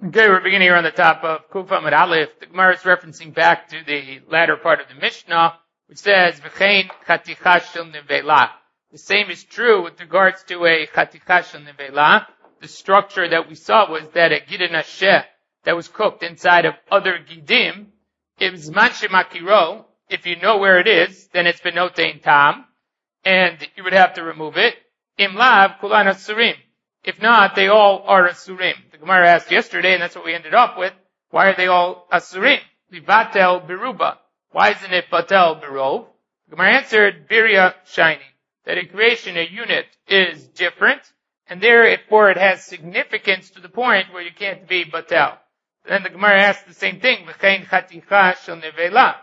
Okay, we're beginning here on the top of Kufa Amud Aleph. The Gemara is referencing back to the latter part of the Mishnah, which says, V'chein chaticha shel nevela. The same is true with regards to a chaticha shel nevela. The structure that we saw was that a gidin hasheh that was cooked inside of other gidim, if zman shemakiro, if you know where it is, then it's benotein tam, and you would have to remove it. Im lav kulan asurim. If not, they all are asurim. The Gemara asked yesterday, and that's what we ended up with. Why are they all asurim? Livatel beruba. Why isn't it batel berov? The Gemara answered, birya shiny. That in creation, a unit is different, and therefore it has significance to the point where you can't be batel. Then the Gemara asked the same thing, v'chein chaticha shel nevela.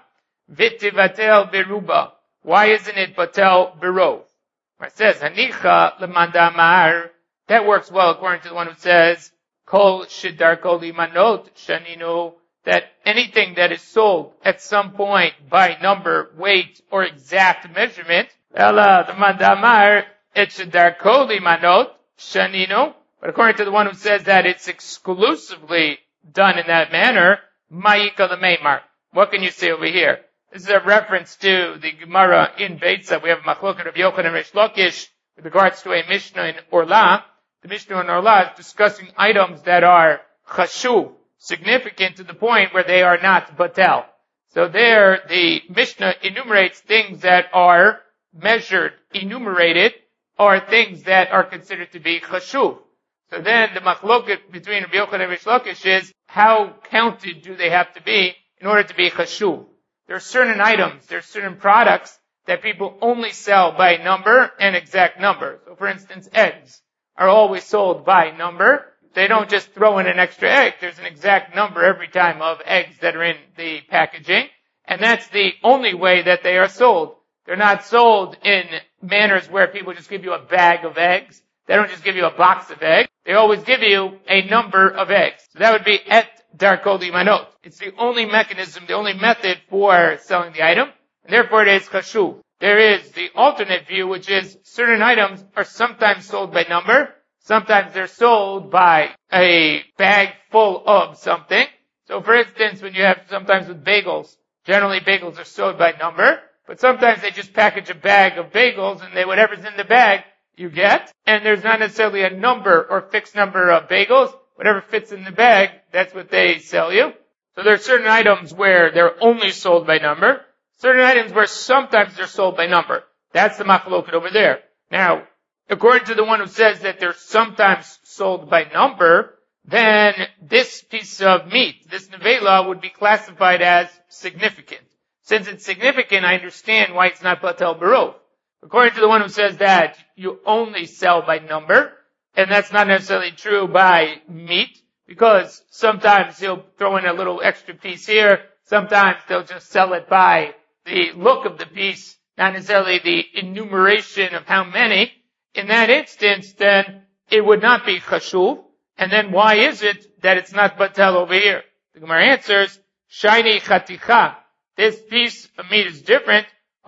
V'tivatel beruba. Why isn't it batel berov? It says, hanicha lemandamar. That works well according to the one who says, Kol shidarko limanot shaninu, that anything that is sold at some point by number, weight, or exact measurement, ela the mandamar et shidarko limanot shaninu. But according to the one who says that it's exclusively done in that manner, ma'ika l'meimar. What can you say over here? This is a reference to the Gemara in Beitza. We have Machloket of Yochanan and Rish Lakish with regards to a Mishnah in Orla. The Mishnah in Orla is discussing items that are chashuv, significant to the point where they are not batel. So there, the Mishnah enumerates things that are measured, enumerated, or things that are considered to be chashuv. So then the machloket between Rabbi Yochanan and Rish Lakish is, how counted do they have to be in order to be chashuv? There are certain items, there are certain products that people only sell by number and exact number. So for instance, eggs are always sold by number. They don't just throw in an extra egg. There's an exact number every time of eggs that are in the packaging. And that's the only way that they are sold. They're not sold in manners where people just give you a bag of eggs. They don't just give you a box of eggs. They always give you a number of eggs. So that would be et darko limanot. It's the only mechanism, the only method for selling the item. And therefore it is chashuv. There is the alternate view, which is certain items are sometimes sold by number, sometimes they're sold by a bag full of something. So for instance, when you have sometimes with bagels, generally bagels are sold by number, but sometimes they just package a bag of bagels and whatever's in the bag you get, and there's not necessarily a number or fixed number of bagels. Whatever fits in the bag, that's what they sell you. So there are certain items where they're only sold by number, certain items where sometimes they're sold by number. That's the machloket over there. Now, according to the one who says that they're sometimes sold by number, then this piece of meat, this nevela, would be classified as significant. Since it's significant, I understand why it's not batel berov. According to the one who says that you only sell by number, and that's not necessarily true by meat, because sometimes he'll throw in a little extra piece here, sometimes they'll just sell it by the look of the piece, not necessarily the enumeration of how many. In that instance, then, it would not be chashuv. And then why is it that it's not batel over here? The Gemara answers, shiny chaticha. This piece of meat is different.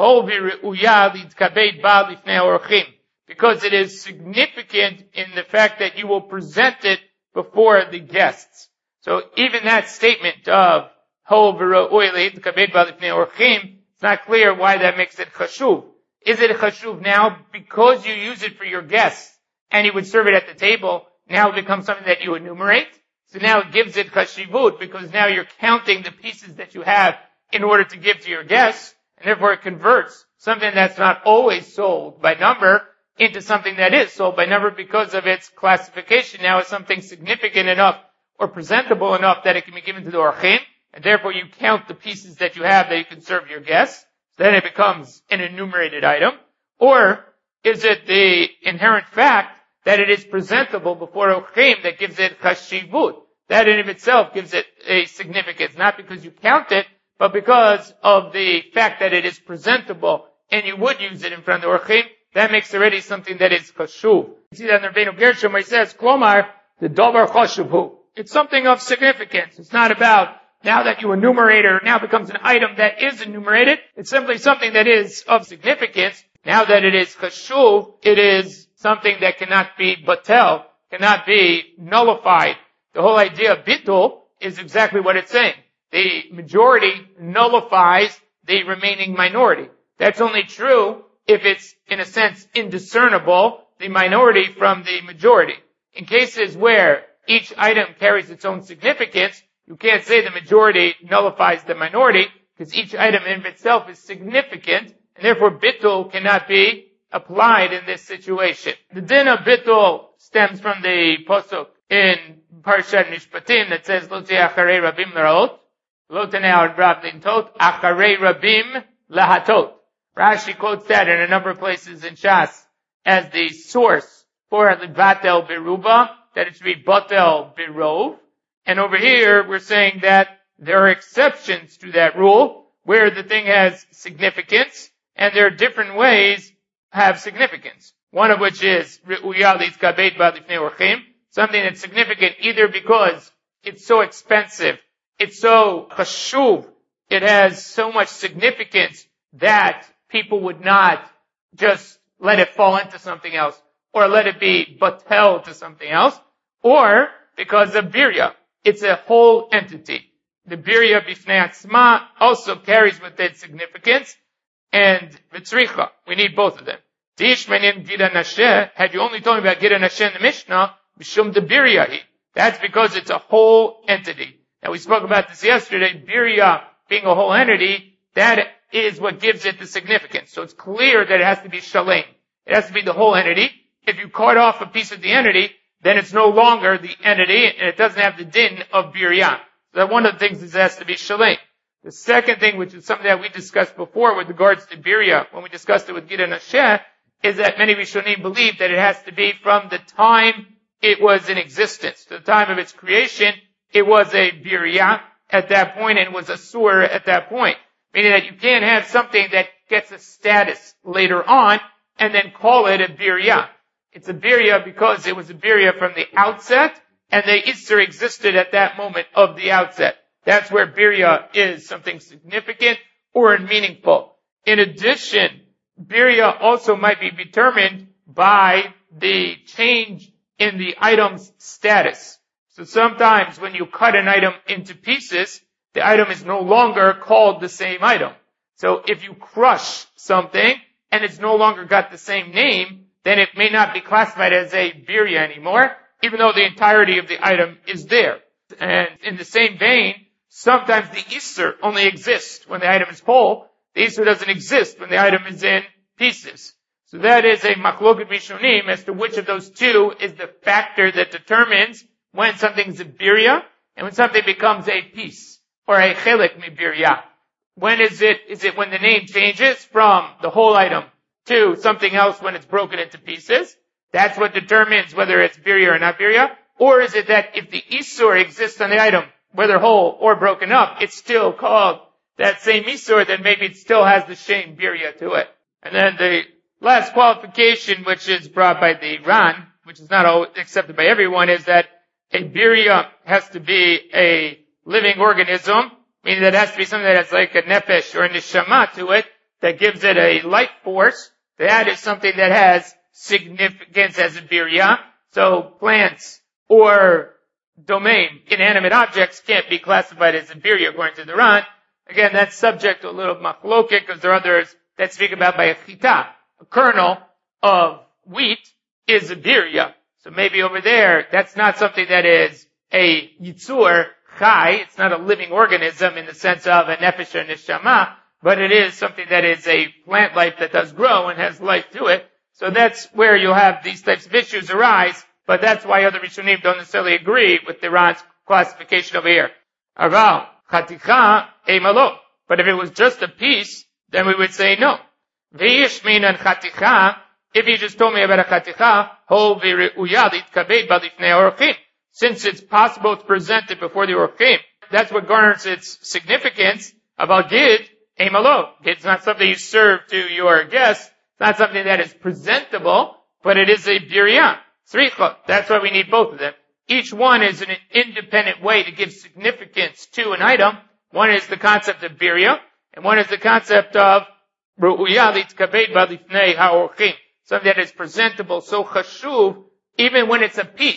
Because it is significant in the fact that you will present it before the guests. So even that statement of it's not clear why that makes it chashuv. Is it a chashuv now because you use it for your guests and you would serve it at the table? Now it becomes something that you enumerate. So now it gives it chashivut because now you're counting the pieces that you have in order to give to your guests, and therefore it converts something that's not always sold by number into something that is sold by number because of its classification now as something significant enough or presentable enough that it can be given to the orchim, and therefore you count the pieces that you have that you can serve your guests. Then it becomes an enumerated item. Or is it the inherent fact that it is presentable before orchim that gives it chashivut? That in of itself gives it a significance, not because you count it, but because of the fact that it is presentable and you would use it in front of the orchim. That makes already something that is chashuv. You see that in Rabbeinu Gershom where he says, Klomar, the davar chashuvhu. It's something of significance. It's not about now that you enumerate it, or now becomes an item that is enumerated. It's simply something that is of significance. Now that it is chashuv, it is something that cannot be batel, cannot be nullified The whole idea of bitul is exactly what it's saying. The majority nullifies the remaining minority. That's only true if it's, in a sense, indiscernible, the minority from the majority. In cases where each item carries its own significance, you can't say the majority nullifies the minority, because each item in itself is significant, and therefore bitul cannot be applied in this situation. The din of bitul stems from the posuk in Parshat Mishpatim that says, Lo teh acharei rabim l'raot, lo teneh rab lintot, acharei rabim lahatot. Rashi quotes that in a number of places in Shas as the source for livatel beruba, that it should be batel berov. And over here, we're saying that there are exceptions to that rule, where the thing has significance, and there are different ways have significance. One of which is something that's significant either because it's so expensive, it's so chashuv, it has so much significance that people would not just let it fall into something else, or let it be batel to something else, or because of birya. It's a whole entity. The birya bifnei atzma also carries with it significance, and v'tzricha. We need both of them. Tishmenin gida nasheh, had you only told me about gida nasheh in the Mishnah, mishum de biryahi. That's because it's a whole entity. Now we spoke about this yesterday, birya being a whole entity, that is what gives it the significance. So it's clear that it has to be shalem. It has to be the whole entity. If you cut off a piece of the entity, then it's no longer the entity, and it doesn't have the din of birya. So that one of the things is it has to be shalem. The second thing, which is something that we discussed before with regards to birya, when we discussed it with Gida Nasheh, is that many Rishonim believe that it has to be from the time it was in existence. To the time of its creation, it was a birya at that point, and it was a sur at that point. Meaning that you can't have something that gets a status later on, and then call it a birya. It's a birya because it was a birya from the outset, and the Isser existed at that moment of the outset. That's where birya is something significant or meaningful. In addition, birya also might be determined by the change in the item's status. So sometimes when you cut an item into pieces, the item is no longer called the same item. So if you crush something and it's no longer got the same name, then it may not be classified as a birya anymore, even though the entirety of the item is there. And in the same vein, sometimes the Isser only exists when the item is whole. The Isser doesn't exist when the item is in pieces. So that is a machloket rishonim as to which of those two is the factor that determines when something's a birya and when something becomes a piece or a chelik mi birya. When is it? Is it when the name changes from the whole item to something else when it's broken into pieces? That's what determines whether it's birya or not birya. Or is it that if the isur exists on the item, whether whole or broken up, it's still called that same isur, then maybe it still has the same birya to it. And then the last qualification, which is brought by the Ran, which is not always accepted by everyone, is that a birya has to be a living organism, meaning that it has to be something that has like a nefesh or a neshama to it, that gives it a life force. That is something that has significance as a birya. So plants or domain, inanimate objects can't be classified as a birya according to the Ran. Again, that's subject to a little machloket because there are others that speak about by a chita. A kernel of wheat is a birya. So maybe over there, that's not something that is a yitzur chai. It's not a living organism in the sense of a nefesh or neshama, but it is something that is a plant life that does grow and has life to it. So that's where you'll have these types of issues arise, but that's why other Rishonim don't necessarily agree with the Ran's classification over here. Aval, chaticha, emalo. But if it was just a piece, then we would say no. V'ish minan chaticha, if you just told me about a chaticha, ho v're'uya litkabed b'lifnei orchim. Since it's possible to present it before the orchim, that's what garners its significance about gid, emalo. Gid's not something you serve to your guests. It's not something that is presentable, but it is a birya. Tzricha. That's why we need both of them. Each one is an independent way to give significance to an item. One is the concept of birya, and one is the concept of ru'uya litkabed b'lifnei ha'orchim. Something that is presentable, so chashuv, even when it's a piece.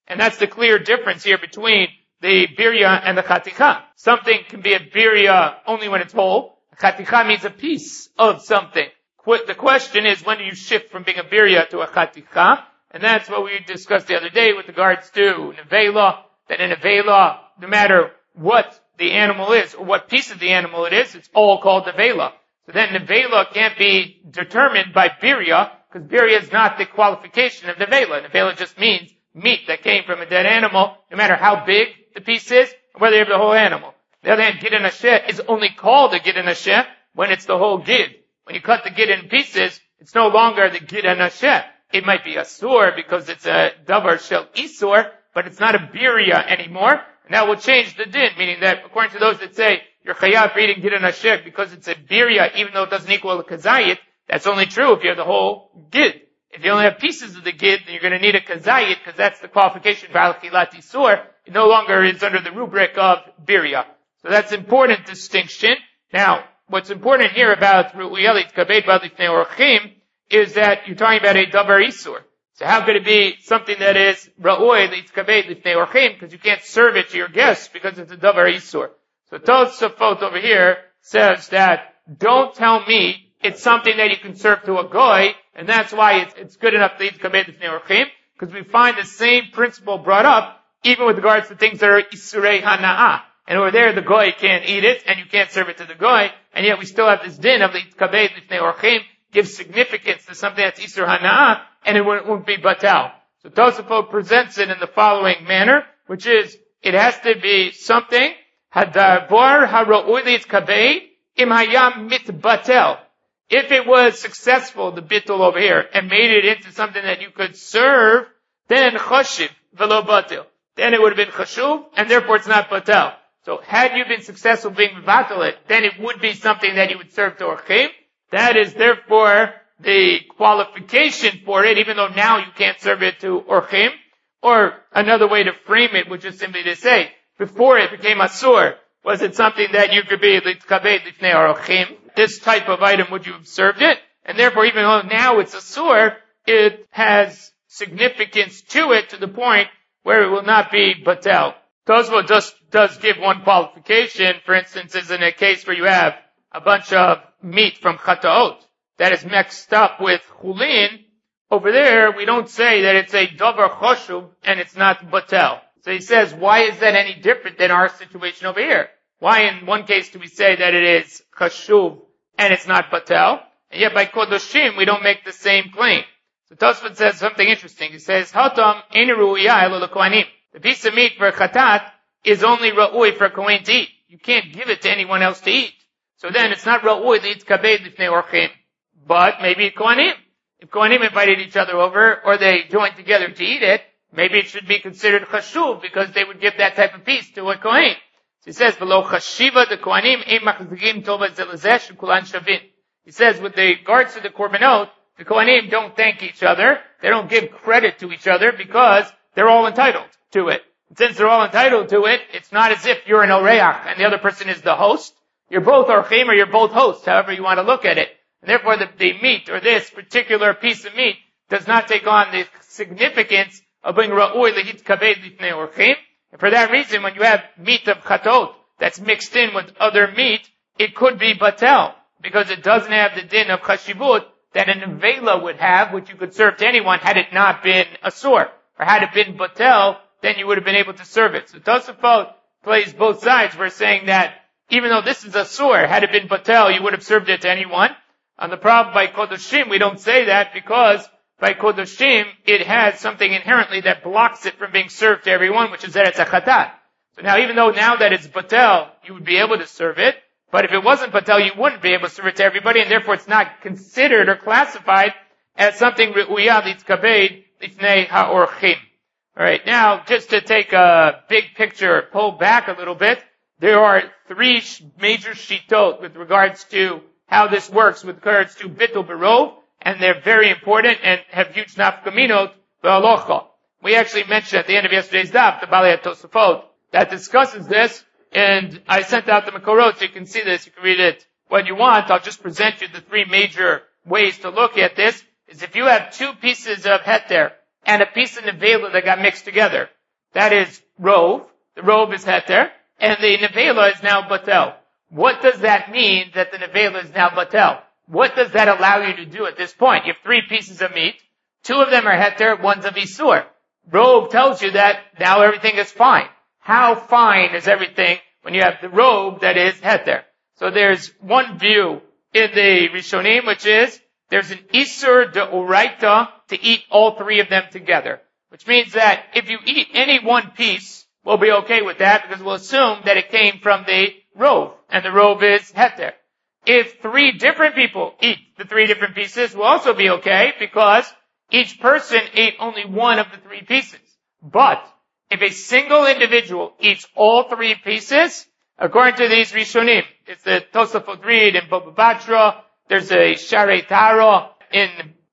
And that's the clear difference here between the birya and the chaticha. Something can be a birya only when it's whole. A chaticha means a piece of something. The question is, when do you shift from being a birya to a chaticha? And that's what we discussed the other day with regards to nevela, that in nevela, no matter what the animal is, or what piece of the animal it is, it's all called nevela. So then nevela can't be determined by birya, because birya is not the qualification of nevela. Nevela just means meat that came from a dead animal, no matter how big the piece is, or whether you have the whole animal. On the other hand, gid and asheh is only called a gid and asheh when it's the whole gid. When you cut the gid in pieces, it's no longer the gid and asheh. It might be asur because it's a davar shel isur, but it's not a birya anymore. And that will change the din, meaning that according to those that say you're chayav for eating gid and asheh because it's a birya, even though it doesn't equal a kazayit, that's only true if you have the whole gid. If you only have pieces of the gid, then you're going to need a kazayit because that's the qualification for al-chilat isur. It no longer is under the rubric of birya. So that's important distinction. Now, what's important here about ru'uyah litkabed b'ad lifnei orchim is that you're talking about a davar isur. So how could it be something that is ra'uy litkabed lifnei orchim because you can't serve it to your guests because it's a davar isur. So Tosafot over here says that don't tell me it's something that you can serve to a goy, and that's why it's good enough to eat kabed lifnei orchim, because we find the same principle brought up even with regards to things that are isurei hana'ah. And over there, the goy can't eat it, and you can't serve it to the goy, and yet we still have this din of the kabed lifnei orchim, gives significance to something that's isur hana'ah, and it won't be batal. So Tosafot presents it in the following manner, which is, it has to be something, hadavar hara'ui litkabed im hayam mitbatel. If it was successful, the bittul over here, and made it into something that you could serve, then chashiv velo batel. Then it would have been chashuv, and therefore it's not batel. So had you been successful being batel it, then it would be something that you would serve to orchim. That is therefore the qualification for it, even though now you can't serve it to orchim. Or another way to frame it, which is simply to say, before it became asur, was it something that you could be litkabed lifnei orchim? This type of item, would you have served it? And therefore, even though now it's asur, it has significance to it to the point where it will not be batel. Tosfot just does give one qualification. For instance, is in a case where you have a bunch of meat from chataot that is mixed up with chulin. Over there, we don't say that it's a davar choshuv and it's not batel. So he says, why is that any different than our situation over here? Why in one case do we say that it is chashuv and it's not batel? And yet by kodoshim we don't make the same claim. So Tosfot says something interesting. He says, Hatam ein ru'iyah elo lekohanim. The piece of meat for a chatat is only ra'ui for a kohen to eat. You can't give it to anyone else to eat. So then it's not ra'ui litkabed lifnei orchim. But maybe kohanim. If kohanim invited each other over or they joined together to eat it, maybe it should be considered chashuv because they would give that type of piece to a kohen. So he says, "V'lo chashiva the kohanim ein machzigim tova zelazeh kulan shavin." He says, with regards to the korbanot, the kohanim don't thank each other. They don't give credit to each other because they're all entitled to it. And since they're all entitled to it, it's not as if you're an oreach and the other person is the host. You're both orchim or you're both hosts, however you want to look at it. And therefore, the meat or this particular piece of meat does not take on the significance of being ra'ui lehit kabed lifnei orchim. And for that reason, when you have meat of chatot that's mixed in with other meat, it could be batel, because it doesn't have the din of chashivut that an nevela would have, which you could serve to anyone had it not been asur. Or had it been batel, then you would have been able to serve it. So Tosafot plays both sides. We're saying that even though this is asur, had it been batel, you would have served it to anyone. On the problem by kodoshim, we don't say that because by kodoshim, it has something inherently that blocks it from being served to everyone, which is that it's a chatat. So now, even though now that it's batel, you would be able to serve it, but if it wasn't batel, you wouldn't be able to serve it to everybody, and therefore it's not considered or classified as something re'uyah litkabed lifnei ha'orchim. Alright, now, just to take a big picture, pull back a little bit, there are three major shitot with regards to how this works with regards to bittul berov, and they're very important and have huge nafkaminot v'alocha. We actually mentioned at the end of yesterday's daf, the Balei Tosafot, that discusses this, and I sent out the Makorot so you can see this, you can read it when you want. I'll just present you the three major ways to look at this, is if you have two pieces of heter and a piece of nevela that got mixed together. That is rov. The rov is heter, and the nevela is now batel. What does that mean that the nevela is now batel? What does that allow you to do at this point? You have 3 pieces of meat. 2 of them are heter, one's of isur. Rov tells you that now everything is fine. How fine is everything when you have the rov that is heter? So there's one view in the Rishonim, which is there's an isur deoraita to eat all 3 of them together. Which means that if you eat any one piece, we'll be okay with that because we'll assume that it came from the rov, and the rov is heter. If 3 different people eat the 3 different pieces, we'll also be okay because each person ate only one of the 3 pieces. But if a single individual eats all 3 pieces, according to these Rishonim, it's the Tosafot read in Baba Batra, there's a Sharei Taro in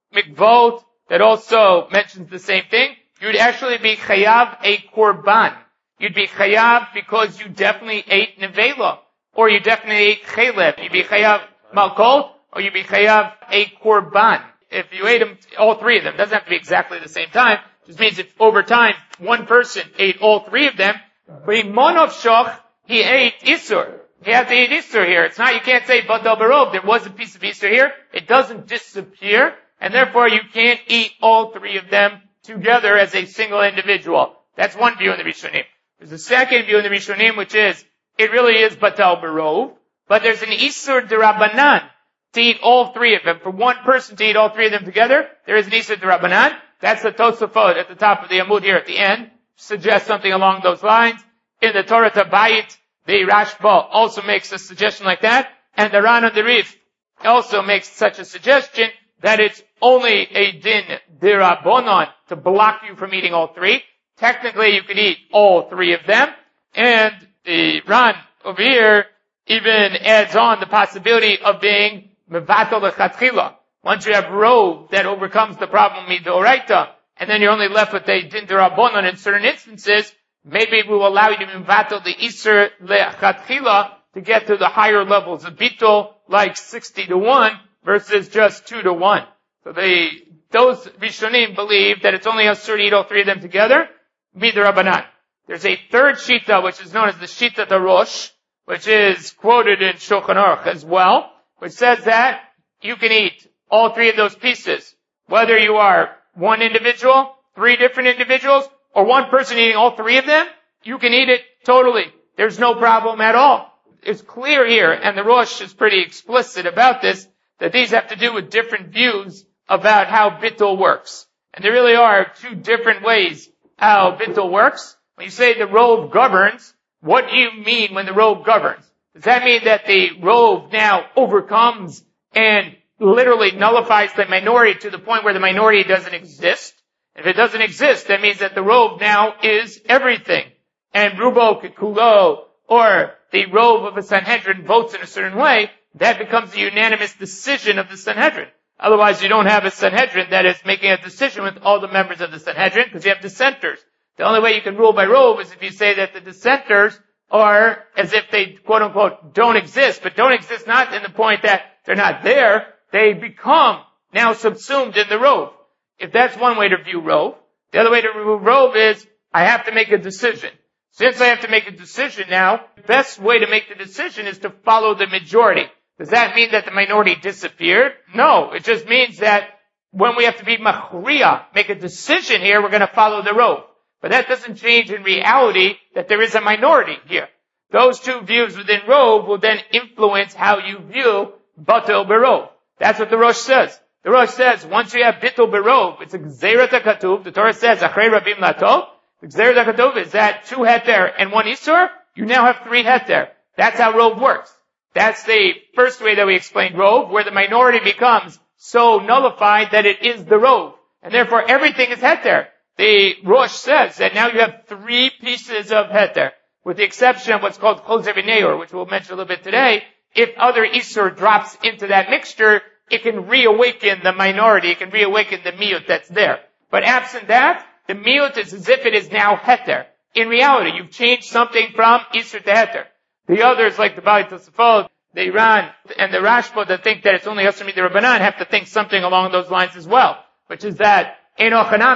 Mikvot that also mentions the same thing. You'd actually be chayav a korban. You'd be chayav because you definitely ate nevela, or you definitely ate chelev. You'd be chayav malkol, or you'd be chayav a korban. If you ate them, all 3 of them, it doesn't have to be exactly the same time. It just means if over time one person ate all 3 of them, b'monov shoch, he ate isur. He had to eat isur here. It's not, you can't say batel barov. There was a piece of isur here. It doesn't disappear, and therefore you can't eat all 3 of them together as a single individual. That's one view in the Rishonim. There's a second view in the Rishonim, which is, it really is batel barov, but there's an isur derabanan to eat all 3 of them. For one person to eat all 3 of them together, there is an isur derabanan. That's the Tosafot at the top of the Amud here at the end. Suggests something along those lines. In the Torah Tabayit, the Rashba also makes a suggestion like that. And the Ran on the Rif also makes such a suggestion that it's only a din dirabonon to block you from eating all 3. Technically, you could eat all 3 of them. And the Ran over here even adds on the possibility of being mevatel lechatchila. Once you have rov that overcomes the problem midoraita, and then you're only left with a din derabonon in certain instances, maybe we will allow you to mevatel the isur lechatchila to get to the higher levels of bittul, like 60-1 versus just 2-1. So those Rishonim believe that it's only asur to eat all 3 of them together, midirabanan. There's a third shita, which is known as the shita Rosh, which is quoted in Shulchan Aruch as well, which says that you can eat all 3 of those pieces, whether you are one individual, 3 different individuals, or one person eating all 3 of them, you can eat it totally. There's no problem at all. It's clear here, and the Rosh is pretty explicit about this, that these have to do with different views about how bittul works. And there really are 2 different ways how bittul works. When you say the rov governs, what do you mean when the rov governs? Does that mean that the rov now overcomes and literally nullifies the minority to the point where the minority doesn't exist? If it doesn't exist, that means that the rov now is everything. And rubo kekulo, or the rov of a Sanhedrin votes in a certain way, that becomes a unanimous decision of the Sanhedrin. Otherwise, you don't have a Sanhedrin that is making a decision with all the members of the Sanhedrin, because you have dissenters. The only way you can rule by rov is if you say that the dissenters are as if they, quote unquote, don't exist, but don't exist not in the point that they're not there, they become now subsumed in the rov. If that's one way to view rov, the other way to view rov is, I have to make a decision. Since I have to make a decision now, the best way to make the decision is to follow the majority. Does that mean that the minority disappeared? No, it just means that when we have to be machriya, make a decision here, we're going to follow the rov. But that doesn't change in reality that there is a minority here. Those 2 views within rov will then influence how you view batel barov. That's what the Rosh says. The Rosh says, once you have bittul barov, it's a gzeirat hakatuv. The Torah says, achrei rabim latov. The gzeirat hakatuv is that 2 heter and 1 isur. You now have 3 heter. That's how rov works. That's the first way that we explained rov, where the minority becomes so nullified that it is the rov. And therefore everything is heter. The Rosh says that now you have 3 pieces of heter, with the exception of what's called chozer v'neor, which we'll mention a little bit today. If other isur drops into that mixture, it can reawaken the minority, it can reawaken the miyut that's there. But absent that, the miyut is as if it is now heter. In reality, you've changed something from isur to heter. The others, like the Bali Tosafot, the Iran, and the Rashba that think that it's only asur midirabanan have to think something along those lines as well, which is that Eno Chanami,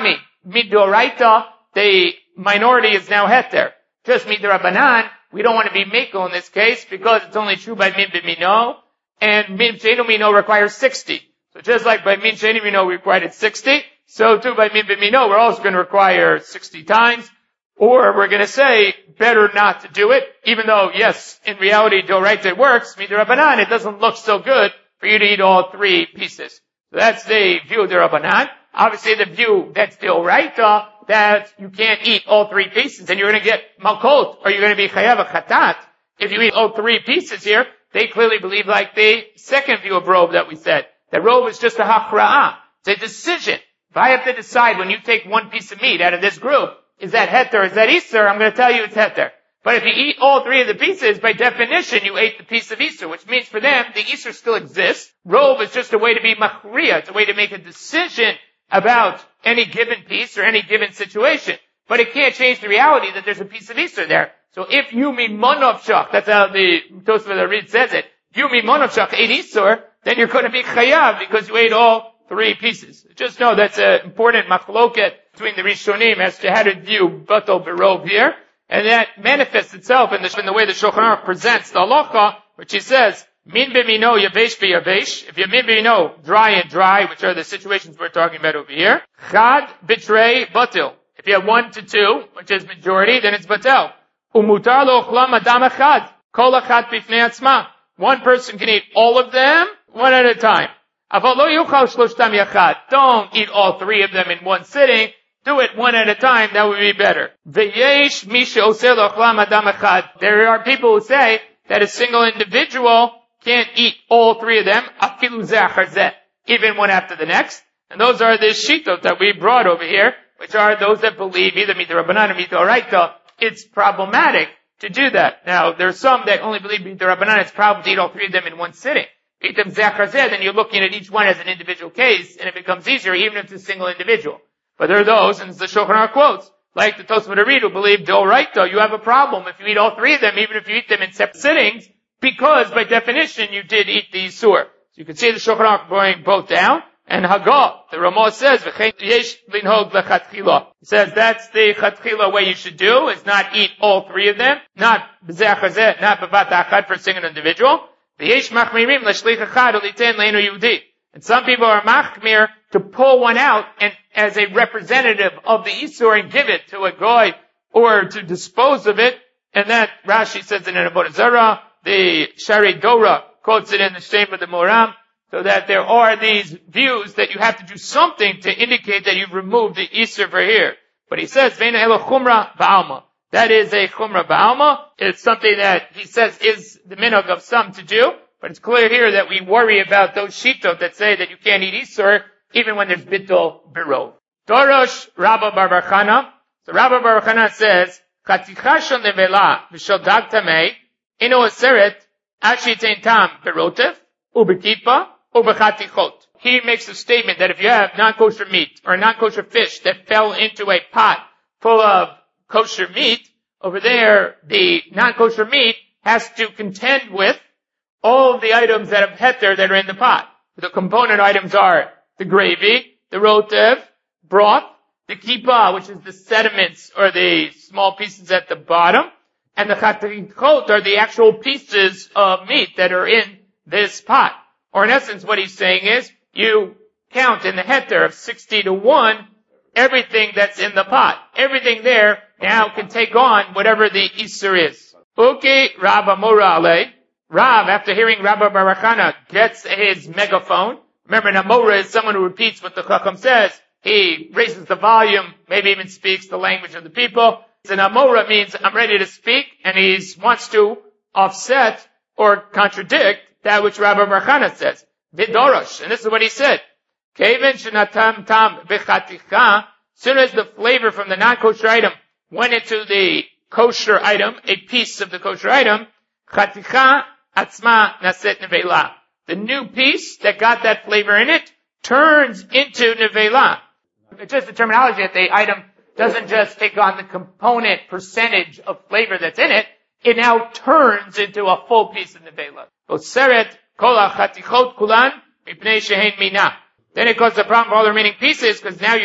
midoraita, the minority is now heter. Just midorabanan, we don't want to be miko in this case because it's only true by min b'mino, and min she'enu mino requires 60. So just like by min she'enu mino we required it 60, so too by min b'mino we're also going to require 60 times. Or we're going to say, better not to do it, even though, yes, in reality, doraita it works, midorabanan, it doesn't look so good for you to eat all 3 pieces. So that's the view of the Rabbanan. Obviously the view that's doraita, that you can't eat all 3 pieces, and you're going to get malkot, or you're going to be chayav chatat. If you eat all 3 pieces here, they clearly believe like the second view of Rov that we said. That Rov is just a hachra'ah. It's a decision. If I have to decide when you take 1 piece of meat out of this group, is that heter, is that Easter? I'm going to tell you it's heter. But if you eat all 3 of the pieces, by definition, you ate the piece of Easter, which means for them, the Easter still exists. Rov is just a way to be machriya. It's a way to make a decision about any given piece or any given situation. But it can't change the reality that there's a piece of Easter there. So if you mean monofshach, that's how the Tosfos Arid says it, if you mean monofshach ate Easter, then you're going to be chayav because you ate all 3 pieces. Just know that's an important machloket between the Rishonim as to how to view batal berov here, and that manifests itself in the way the Shulchan Aruch presents the halacha, which he says, min b'mino yavesh b'yavesh, if you min b'mino dry and dry, which are the situations we're talking about over here, chad b'trei batil, if you have 1 to 2, which is majority, then it's batel. Umutar lo ochlam adam echad, kol echad b'fnei atzma, one person can eat all of them, one at a time. Aval lo yuchal shloshtam yachad, don't eat all 3 of them in one sitting, do it one at a time, that would be better. V'yesh mi she'oseh lo ochlam adam echad, there are people who say that a single individual can't eat all 3 of them, afilu zeh achar zeh, even one after the next. And those are the shitot that we brought over here, which are those that believe either midorabanan or midoraita. It's problematic to do that. Now, there are some that only believe midorabanan, it's problem to eat all 3 of them in one sitting. Eat them zeh achar zeh, then you're looking at each one as an individual case, and it becomes easier even if it's a single individual. But there are those, and the Shulchan Aruch quotes, like the Tosfos Arid, who believe doraita, you have a problem if you eat all 3 of them, even if you eat them in separate sittings, because by definition you did eat the Isur. So you can see the Shulchan Aruch going both down, and Haggah, the Ramah says, V'chein yesh linhog lechatchila. He says that's the chatchila way you should do, is not eat all 3 of them, not b'zeh achar zeh, not b'vat achad for a single individual. V'yesh machmirim l'shlich echad u'liten le'enu yehudi. And some people are machmir to pull one out and as a representative of the Isur and give it to a goy or to dispose of it. And that Rashi says it in Avodah Zarah. The Shari Dora quotes it in the Shem of the Moram. So that there are these views that you have to do something to indicate that you've removed the Isur for here. But he says, Veina elo chumra ba'alma. That is a chumra ba'alma. It's something that he says is the minhag of some to do. But it's clear here that we worry about those shitot that say that you can't eat Isur even when there's bittul berov. Dorosh Rabba bar bar Chana. So Rabba bar bar Chana says, Chaticha shel nevela v'shel dag tamei ino aseret ashitein tam berotev ubekipa ubechatichot. He makes a statement that if you have non-kosher meat or non-kosher fish that fell into a pot full of kosher meat, over there the non-kosher meat has to contend with all of the items that have heter that are in the pot. The component items are the gravy, the rotev, broth, the kippah, which is the sediments or the small pieces at the bottom, and the chatichot are the actual pieces of meat that are in this pot. Or in essence, what he's saying is, you count in the heter of 60 to 1, everything that's in the pot. Everything there now can take on whatever the Isur is. Okay, Rav Amora Ale. Rav, after hearing Rabba bar bar Chana, gets his megaphone. Remember, an Amora is someone who repeats what the Chacham says. He raises the volume, maybe even speaks the language of the people. An Amora means I'm ready to speak, and he wants to offset or contradict that which Rabba bar Chana says. Vidorosh, and this is what he said. Keven shenatam tam b'chaticha, soon as the flavor from the non-kosher item went into the kosher item, a piece of the kosher item, chaticha atzma naset nevela. The new piece that got that flavor in it turns into nevela. It's just the terminology that the item doesn't just take on the component percentage of flavor that's in it, it now turns into a full piece of nevela. Oseret kol hachatichot kulan mipnei shehen mina. Then it causes a problem for all the remaining pieces because now you have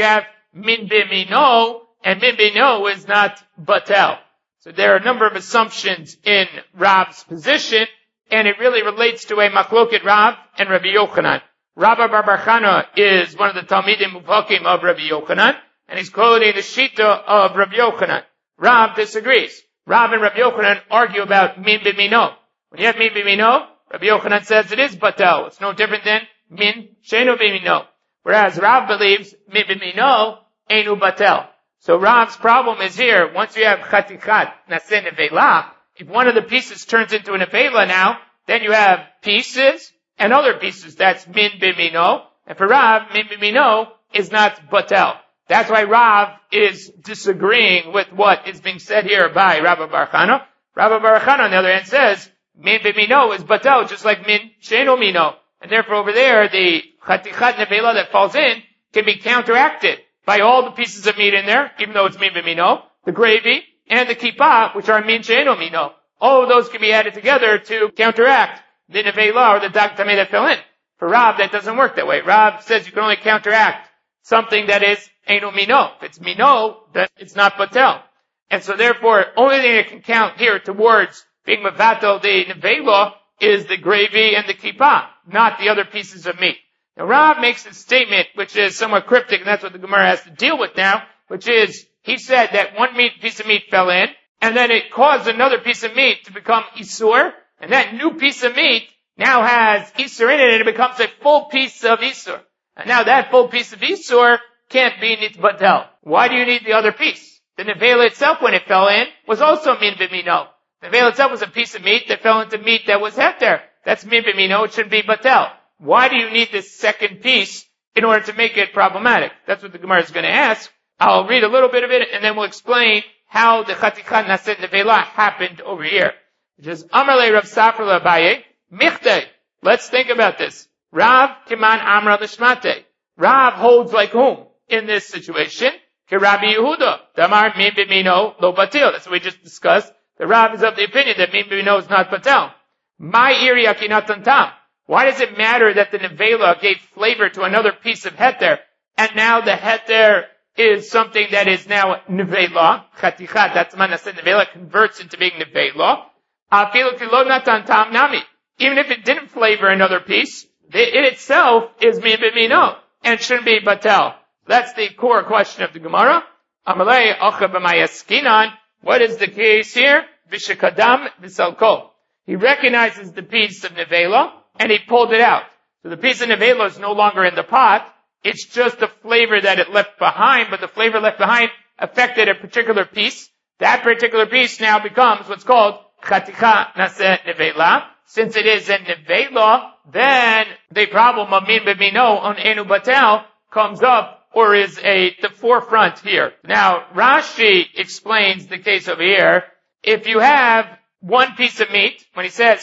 min bimino, and min bimino is not batel. So there are a number of assumptions in Rav's position, and it really relates to a machloket Rav and Rabbi Yochanan. Rabba bar Chana is one of the Talmidim Muvhakim of Rabbi Yochanan, and he's quoting the Shita of Rabbi Yochanan. Rav disagrees. Rav and Rabbi Yochanan argue about min bimino. When you have min bimino, Rabbi Yochanan says it is batel. It's no different than min sheinu bimino. Whereas Rav believes min bimino einu batel. So Rav's problem is here, once you have chatichat naseh nevela, if one of the pieces turns into a nevela now, then you have pieces and other pieces. That's min bimino. And for Rav, min bimino is not batel. That's why Rav is disagreeing with what is being said here by Rabba bar Chana. Rabba bar Chana, on the other hand, says min bimino is batel, just like min sheinu mino. And therefore over there, the chatichat nevela that falls in can be counteracted by all the pieces of meat in there, even though it's min bimino, the gravy, and the kippah, which are min sheinu mino. All of those can be added together to counteract the nevela or the dag tameh that fell in. For Rav, that doesn't work that way. Rav says you can only counteract something that is einu mino. If it's mino, then it's not batel. And so therefore, only thing that can count here towards being mevatel the nevela is the gravy and the kippah, not the other pieces of meat. Now Rav makes a statement which is somewhat cryptic, and that's what the Gemara has to deal with now, which is, he said that one piece of meat fell in, and then it caused another piece of meat to become isur, and that new piece of meat now has isur in it, and it becomes a full piece of isur. And now that full piece of isur can't be nitbatel. Why do you need the other piece? The nevela itself, when it fell in, was also min bimino. The nevela itself was a piece of meat that fell into meat that was heter. That's min bimino, it should be batel. Why do you need this second piece in order to make it problematic? That's what the Gemara is going to ask. I'll read a little bit of it, and then we'll explain how the chatichat naseh nevela happened over here. Which is, Amar le Rav Safra l'Abaye, michte. Let's think about this. Rav kiman amra l'shmate. Rav holds like whom in this situation? Ke Rabbi Yehuda. Damar min bimino lo batil. That's what we just discussed. The Rav is of the opinion that min bimino is not batil. My iri akinatan tam. Why does it matter that the nevela gave flavor to another piece of heter, and now the heter is something that is now nevela? Chatichat, that's manaseh nevela, converts into being nevela. Afilu kilo natan tam nami. Even if it didn't flavor another piece, it itself is min bimino, and shouldn't be batel. That's the core question of the Gemara. Amalei acha b'mayaskinan. What is the case here? V'shekadam v'salko. He recognizes the piece of nevela, and he pulled it out. So the piece of nevela is no longer in the pot. It's just the flavor that it left behind, but the flavor left behind affected a particular piece. That particular piece now becomes what's called chatikha naseh nevela. Since it is a nevela, then the problem of min bimino on enu batel comes up, or is the forefront here. Now, Rashi explains the case over here. If you have one piece of meat, when he says,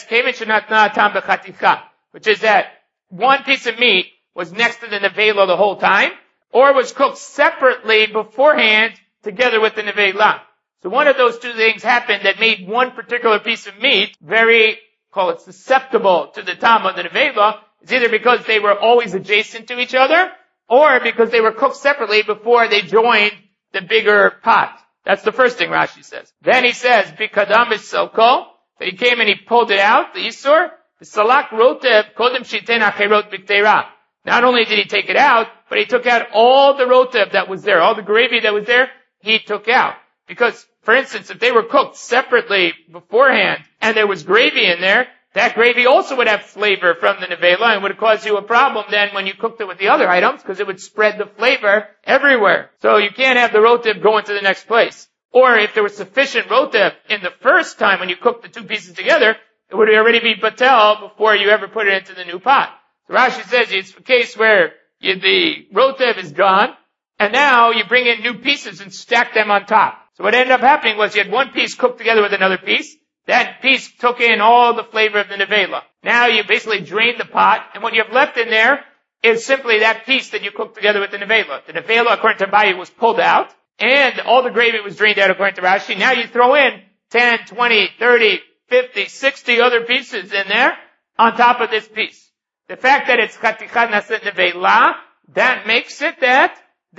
which is that one piece of meat was next to the nevela the whole time, or was cooked separately beforehand together with the nevela. So one of those two things happened that made one particular piece of meat very, call it susceptible to the tam of the nevela. It's either because they were always adjacent to each other, or because they were cooked separately before they joined the bigger pot. That's the first thing Rashi says. Then he says, Bikadam v'salko, that he came and he pulled it out, the isur, v'salak rotev kodem shiten acherot b'kteira. Not only did he take it out, but he took out all the rotev that was there, all the gravy that was there, he took out. Because, for instance, if they were cooked separately beforehand, and there was gravy in there, that gravy also would have flavor from the nevela and would cause you a problem then when you cooked it with the other items, because it would spread the flavor everywhere. So you can't have the rotev go into the next place. Or if there was sufficient rotev in the first time when you cooked the two pieces together, it would already be batel before you ever put it into the new pot. So Rashi says it's a case where the rotev is gone, and now you bring in new pieces and stack them on top. So what ended up happening was you had one piece cooked together with another piece. That piece took in all the flavor of the nevela. Now you basically drain the pot, and what you have left in there is simply that piece that you cooked together with the nevela. The nevela, according to Abaye, was pulled out, and all the gravy was drained out according to Rashi. Now you throw in 10, 20, 30, 50, 60 other pieces in there on top of this piece. The fact that it's chatichat naseh nevela, that makes it that this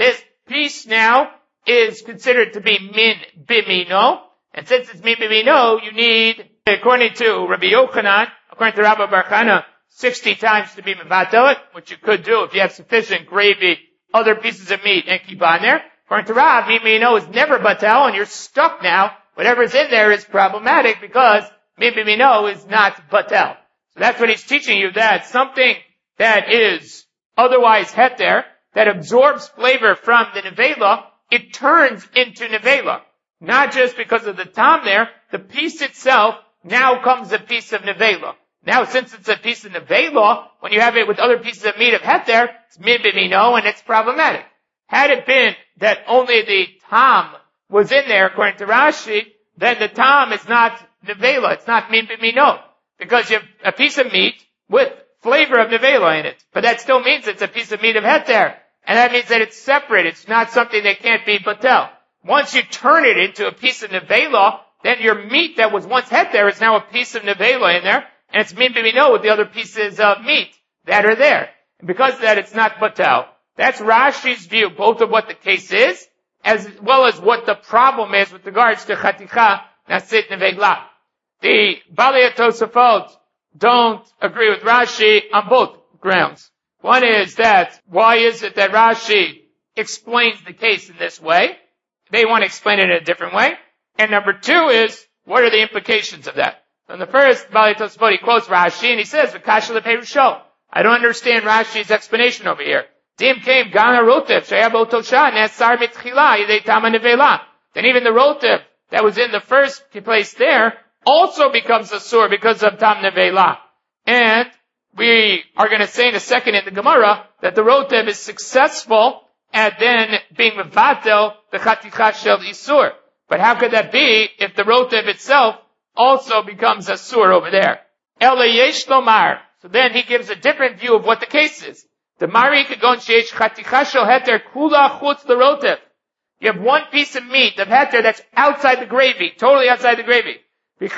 piece now is considered to be min bimino. And since it's min bimino, you need, according to Rabbi Yochanan, according to Rabbi Bar Chana, 60 times to be mevatel it, which you could do if you have sufficient gravy, other pieces of meat, and keep on there. According to Rav, min bimino is never batel, and you're stuck now. Whatever's in there is problematic because min bimino is not batel. So that's what he's teaching you, that something that is otherwise heter, that absorbs flavor from the nevela, it turns into nevela. Not just because of the tam there, the piece itself now comes a piece of nevela. Now, since it's a piece of nevela, when you have it with other pieces of meat of heter, it's min bimino and it's problematic. Had it been that only the tam was in there, according to Rashi, then the tam is not nevela, it's not min bimino. Because you have a piece of meat with flavor of nevela in it. But that still means it's a piece of meat of heter. And that means that it's separate. It's not something that can't be batel. Once you turn it into a piece of nevela, then your meat that was once heter is now a piece of nevela in there. And it's min bimino with the other pieces of meat that are there. And because of that, it's not batel. That's Rashi's view, both of what the case is, as well as what the problem is with regards to chaticha nasit nevela. The Balei Tosafot don't agree with Rashi on both grounds. One is that, why is it that Rashi explains the case in this way? They want to explain it in a different way. And number two is, what are the implications of that? So in the first Balei Tosafot, he quotes Rashi and he says, V'kasha leperusho. I don't understand Rashi's explanation over here. Dim came gana rotev sheyabo tosha nesar mitchila yidei tama nevela. Then even the rotev that was in the first place there also becomes asur because of tam nevela. And we are going to say in a second in the Gemara that the rotev is successful at then being mevatel the chaticha shel isur. But how could that be if the rotev itself also becomes asur over there? Ela yesh lomar. So then he gives a different view of what the case is. The mari kagon sheish chaticha shel heter kula chutz l'rotev. You have one piece of meat of heter that's outside the gravy, totally outside the gravy. And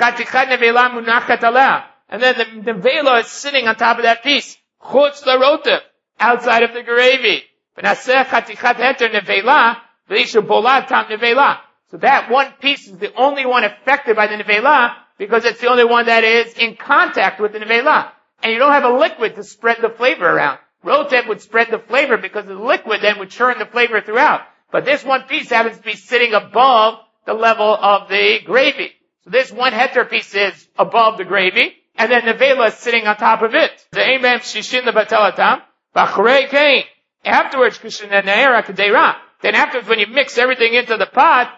then the nevela is sitting on top of that piece. Chutz l'rotev, outside of the gravy. So that one piece is the only one affected by the nevela because it's the only one that is in contact with the nevela. And you don't have a liquid to spread the flavor around. Rotev would spread the flavor because the liquid then would churn the flavor throughout. But this one piece happens to be sitting above the level of the gravy. So this one heter piece is above the gravy, and then nevela is sitting on top of it. Afterwards, then afterwards when you mix everything into the pot,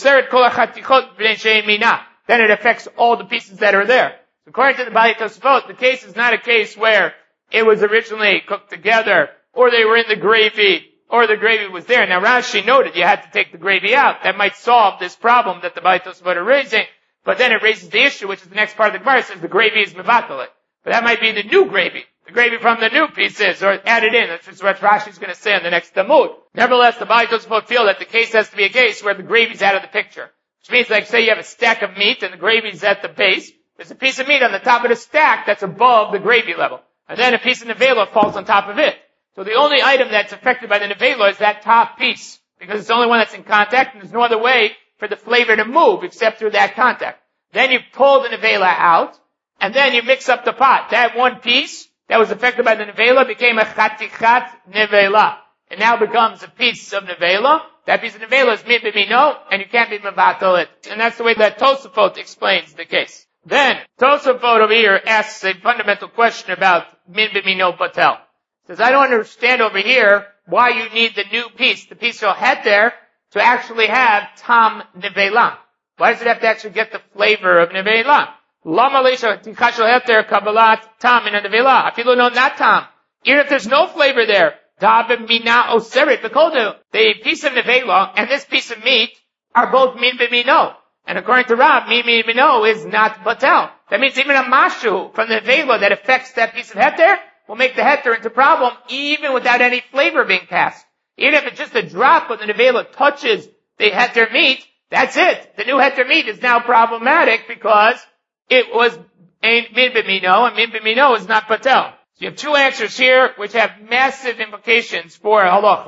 then it affects all the pieces that are there. According to the Balei Tosafot, the case is not a case where it was originally cooked together, or they were in the gravy, or the gravy was there. Now Rashi noted you had to take the gravy out. That might solve this problem that the Balei Tosafot are raising, but then it raises the issue, which is the next part of the Gemara, says the gravy is mevatel it. But that might be the new gravy. The gravy from the new pieces, or added in. That's just what Rashi's going to say in the next Talmud. Nevertheless, the Balei Tosafot feel that the case has to be a case where the gravy's out of the picture. Which means, like, say you have a stack of meat and the gravy's at the base. There's a piece of meat on the top of the stack that's above the gravy level. And then a piece of nevela falls on top of it. So the only item that's affected by the nevela is that top piece. Because it's the only one that's in contact, and there's no other way for the flavor to move except through that contact. Then you pull the nevela out, and then you mix up the pot. That one piece that was affected by the nevela became a chatichat nevela. It now becomes a piece of nevela. That piece of nevela is min bimino, and you can't be mevatel it. And that's the way that Tosafot explains the case. Then, Tosafot over here asks a fundamental question about min bimino batel. Says, I don't understand over here why you need the new piece, the piece you'll have there, to actually have tam nevela. Why does it have to actually get the flavor of nevela? Lama leisha tikashal heter kabbalat tam in a nevela. Afilu no not tam. Even if there's no flavor there, the piece of nevela and this piece of meat are both min bimino. And according to Rav, min bimino is not batel. That means even a mashu from the nevela that affects that piece of heter will make the heter into problem even without any flavor being passed. Even if it's just a drop of the nevela touches the heter meat, that's it. The new heter meat is now problematic because it was min bimino, and min bimino is not batel. So you have two answers here which have massive implications for halacha.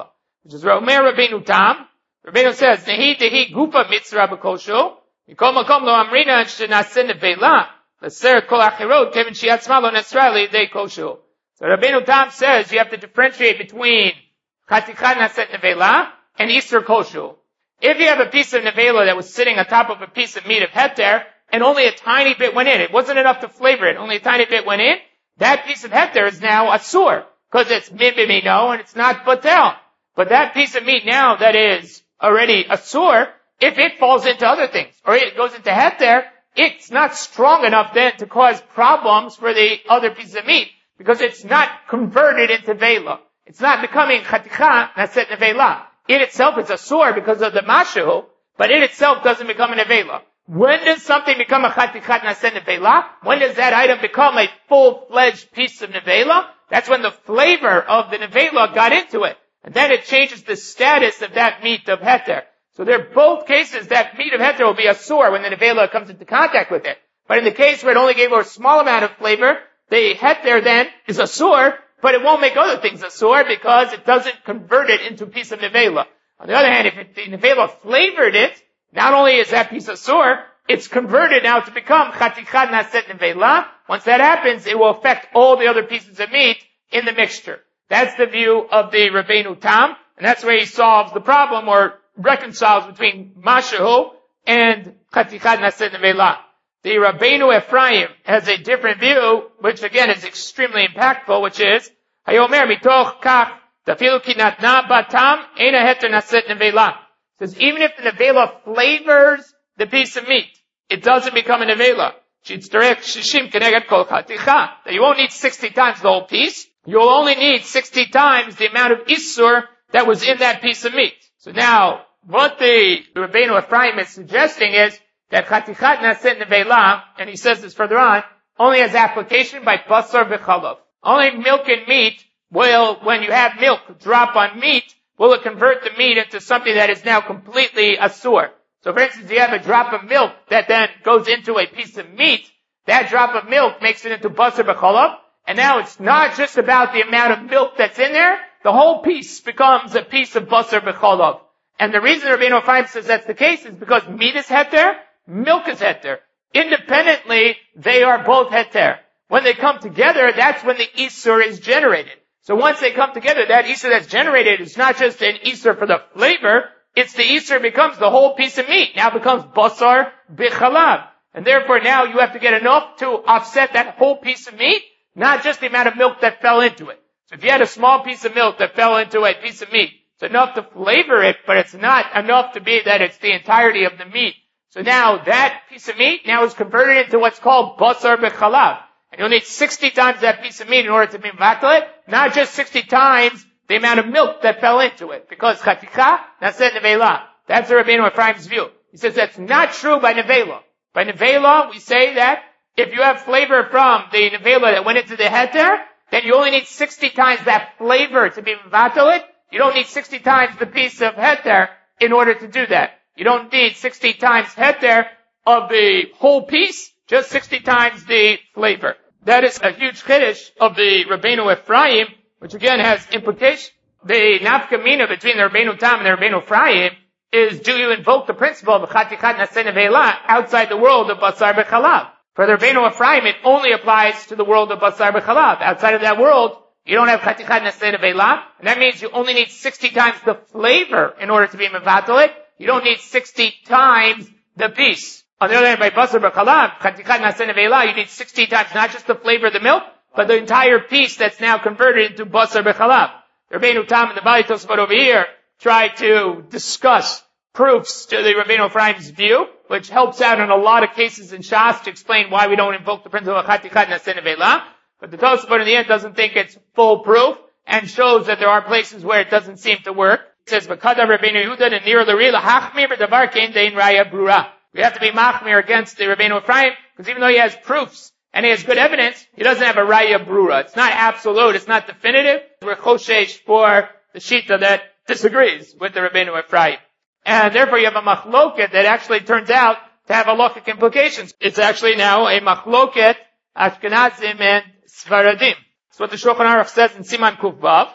which is Omer Rabbeinu Tam. Rabbeinu says, Nehi dehi gupa mitzvah b'kosho, Mikol makom lo amrina shenasen nevela, l'ser kol achirot, kevin shiatzma lo nesra li'idei kosho. So Rabbeinu Tam says you have to differentiate between chatikha naset nevela and Isur kosho. If you have a piece of nevela that was sitting on top of a piece of meat of heter, and only a tiny bit went in, it wasn't enough to flavor it, only a tiny bit went in, that piece of heter is now asur, because it's mibimino and it's not batel. But that piece of meat now that is already asur, if it falls into other things, or it goes into heter, it's not strong enough then to cause problems for the other pieces of meat, because it's not converted into vela. It's not becoming chatikha naset nevela. In itself it's asur because of the mashu, but in itself doesn't become a nevela. When does something become a chatikha naset nevela? When does that item become a full-fledged piece of nevela? That's when the flavor of the nevela got into it. And then it changes the status of that meat of heter. So there are both cases that meat of heter will be asur when the nevela comes into contact with it. But in the case where it only gave a small amount of flavor, the heter then is asur, but it won't make other things asur because it doesn't convert it into a piece of nevela. On the other hand, if the nevela flavored it, not only is that piece asur, it's converted now to become chatikha naset nevela. Once that happens, it will affect all the other pieces of meat in the mixture. That's the view of the Rabbeinu Tam, and that's where he solves the problem or reconciles between Mashahu and Chatikha Naset Nevela. The Rabbeinu Ephraim has a different view, which again is extremely impactful, which is, Hayomer mitoch kach, tafilu ki natna batam, eina heter naset nevela. Says, even if the nevela flavors the piece of meat, it doesn't become a nevela. Shitztarek shishim keneged kol chaticha. That you won't need 60 times the whole piece. You'll only need 60 times the amount of isur that was in that piece of meat. So now, what the Rabbeinu Ephraim is suggesting is that chatichat naset nevela, and he says this further on, only has application by basar v'chalav. Only milk and meat will, when you have milk drop on meat, will it convert the meat into something that is now completely asur. So for instance, you have a drop of milk that then goes into a piece of meat, that drop of milk makes it into basar v'chalav, and now it's not just about the amount of milk that's in there, the whole piece becomes a piece of basar v'chalav. And the reason Rabbeinu Ephraim says that's the case is because meat is heter, milk is heter. Independently, they are both heter. When they come together, that's when the isur is generated. So once they come together, that isur that's generated is not just an isur for the flavor, it's the isur becomes the whole piece of meat. Now becomes basar b'chalav. And therefore now you have to get enough to offset that whole piece of meat, not just the amount of milk that fell into it. So if you had a small piece of milk that fell into a piece of meat, it's enough to flavor it, but it's not enough to be that it's the entirety of the meat. So now that piece of meat now is converted into what's called basar b'chalav. And you'll need 60 times that piece of meat in order to be mevatel it, not just 60 times the amount of milk that fell into it. Because chatikha naset nevela. That's the Rabbeinu Ephraim's view. He says that's not true by nevela. By nevela, we say that if you have flavor from the nevela that went into the heter, then you only need 60 times that flavor to be mevatel it. You don't need 60 times the piece of heter in order to do that. You don't need 60 times heter of the whole piece, just 60 times the flavor. That is a huge chiddush of the Rabbeinu Ephraim, which again has implications. The nafka between the Rabbeinu Tam and the Rabbeinu Ephraim is, do you invoke the principle of chatichat naset nevela outside the world of basar b'chalav? For the Rabbeinu Ephraim, it only applies to the world of basar b'chalav. Outside of that world, you don't have chatichat naset nevela, and that means you only need 60 times the flavor in order to be mevatel it. You don't need 60 times the piece. On the other hand, by basar b'chalav, chatichat naset nevela, you need 60 times not just the flavor of the milk, but the entire piece that's now converted into basar b'chalav. The Rabbeinu Tam and the Bali Tosafot over here try to discuss proofs to the Rabbeinu Ephraim's view, which helps out in a lot of cases in Shas to explain why we don't invoke the principle of chatichat naset nevela. But the Tosafot in the end doesn't think it's full proof and shows that there are places where it doesn't seem to work. It says, "V'kadav Rabbeinu Yehuda and Nir l'ri l'hachmir b'davar kein dein raya brura." We have to be machmir against the Rabbeinu Ephraim because even though he has proofs and he has good evidence, he doesn't have a raya brura. It's not absolute. It's not definitive. We're choshesh for the shita that disagrees with the Rabbeinu Ephraim. And therefore you have a machloket that actually turns out to have halachic implications. It's actually now a machloket Ashkenazim and Sfaradim. That's what the Shulchan Aruch says in Siman Kuf Vav.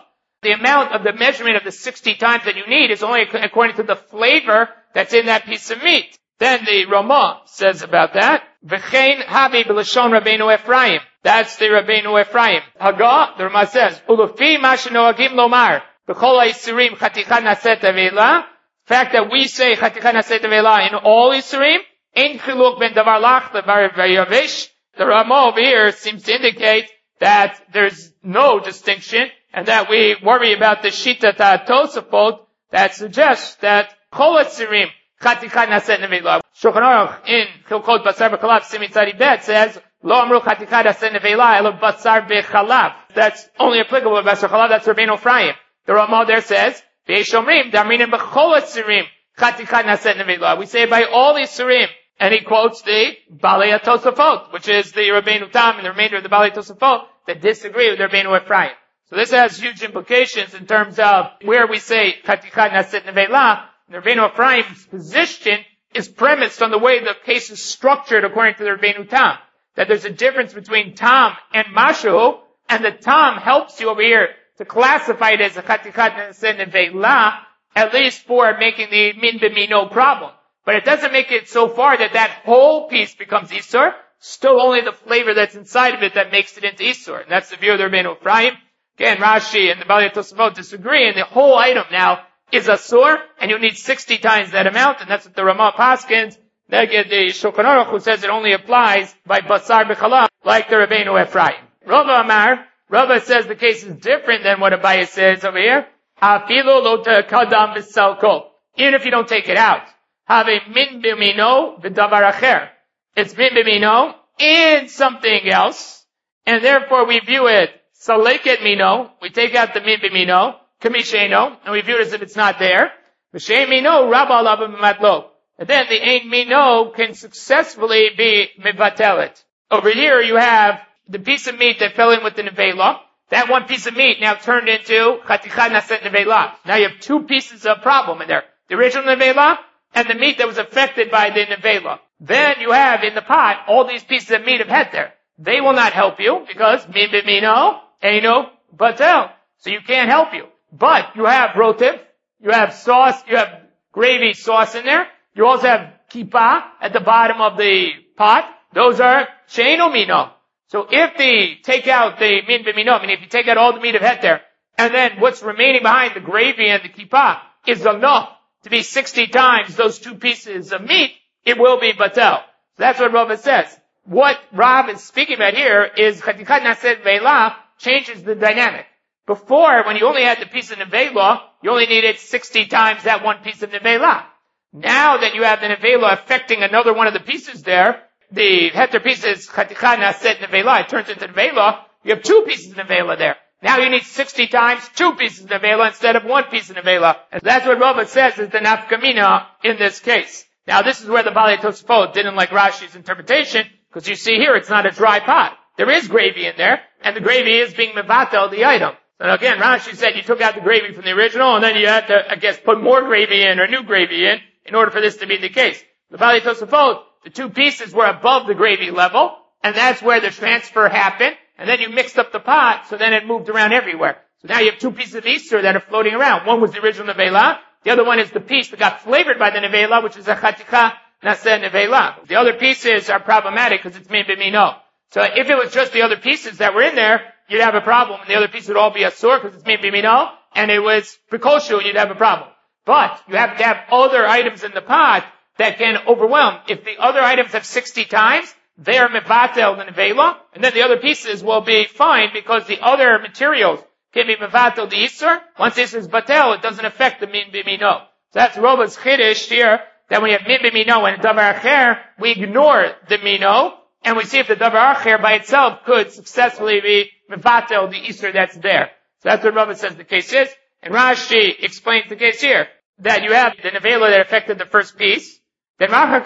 the amount of the measurement of the 60 times that you need is only according to the flavor that's in that piece of meat. Then the Ramah says about that, V'chein habi b'lashon Rabbeinu Ephraim. That's the Rabbeinu Ephraim. Haga, the Ramah says, Ulufi ma shenoagim lomar, b'chol ha'isurim chaticha naset avela. The fact that we say chaticha naset avela in all isurim, ein chiluk ben davar lach davar v'yavish. The Ramah over here seems to indicate that there's no distinction, and that we worry about the Shita Tosafot that suggests that Chol HaSirim Chatikha Naset Nevela. Shulchan Aruch in Chilkot Basar B'Chalav Simin Tzadi Bet says, Lo Amru Chatikha Naset Nevela Elo Basar B'Chalav. That's only applicable to Basar Chalav, that's Rabbeinu Ephraim. The Ramah there says, V'Yeshomrim Darminin B'Chol HaSirim Chatikha Naset Nevela. We say by all these Sirim. And he quotes the Balei Tosafot, which is the Rabbeinu Tam and the remainder of the Balei Tosafot that disagree with the Rabbeinu Ephraim. So this has huge implications in terms of where we say Chaticha Naset Nevela. The Rabbeinu Ephraim's position is premised on the way the case is structured according to the Rabbeinu Tam. That there's a difference between Tam and Mashu, and the Tam helps you over here to classify it as a Chaticha Naset Nevela, at least for making the Min B'Mino problem. But it doesn't make it so far that that whole piece becomes Isur. Still only the flavor that's inside of it that makes it into Isur. And that's the view of the Rabbeinu Ephraim. Again, Rashi and the Balei Tosafot disagree, and the whole item now is Asur, and you need 60 times that amount, and that's what the Ramah paskins. Neged the Shulchan Aruch, who says it only applies by Basar B'Chalav, like the Rabbeinu Ephraim. Rava Amar, Rava says the case is different than what Abaye says over here. Afilu lo te'kadam v'salko. Even if you don't take it out. Have a min b'mino v'davar acher. It's min b'mino and something else, and therefore we view it saleket mino. We take out the min b'mino, kamisheno, and we view it as if it's not there. V'shein mino rabba alav b'matlo. And then the ein mino can successfully be mivatelet. Over here you have the piece of meat that fell in with the nevela. That one piece of meat now turned into chaticha naset nevela. Now you have two pieces of problem in there. The original nevela and the meat that was affected by the nevela. Then you have in the pot all these pieces of meat of heter. They will not help you because min b'mino eino batel. So you can't help you. But you have rotiv, you have sauce, you have gravy sauce in there. You also have kippah at the bottom of the pot. Those are sheino mino. So if they take out the min b'mino, I mean if you take out all the meat of heter, and then what's remaining behind the gravy and the kippah is enough to be 60 times those two pieces of meat, it will be batel. So that's what Rava says. What Rav is speaking about here is Chatikhat Naset Ve'la changes the dynamic. Before, when you only had the piece of nevela, you only needed 60 times that one piece of nevela. Now that you have the nevela affecting another one of the pieces there, the heter piece is Chatikhat Naset Nevela, it turns into nevela, you have two pieces of nevela there. Now you need 60 times two pieces of nevela instead of one piece of nevela. And that's what Rava says is the nafkamina in this case. Now this is where the Balei Tosafot didn't like Rashi's interpretation, because you see here it's not a dry pot. There is gravy in there, and the gravy is being mevatel the item. And again, Rashi said you took out the gravy from the original, and then you had to, I guess, put more gravy in or new gravy in order for this to be the case. The Balei Tosafot, the two pieces were above the gravy level, and that's where the transfer happened. And then you mixed up the pot, so then it moved around everywhere. So now you have two pieces of Easter that are floating around. One was the original nevela. The other one is the piece that got flavored by the nevela, which is a chatikha naseh nevela. The other pieces are problematic because it's min b'mino. So if it was just the other pieces that were in there, you'd have a problem. And the other pieces would all be asur because it's min b'mino. And it was prekoshu, you'd have a problem. But you have to have other items in the pot that can overwhelm. If the other items have 60 times, they are mevatel the nevela, and then the other pieces will be fine because the other materials can be mevatel the isur. Once this is batel, it doesn't affect the min b'mino. So that's Rava's chiddush here, that when you have min b'mino and davar acher, we ignore the mino, and we see if the davar acher by itself could successfully be mevatel the isur that's there. So that's what Rava says the case is. And Rashi explains the case here, that you have the nevela that affected the first piece. Then, like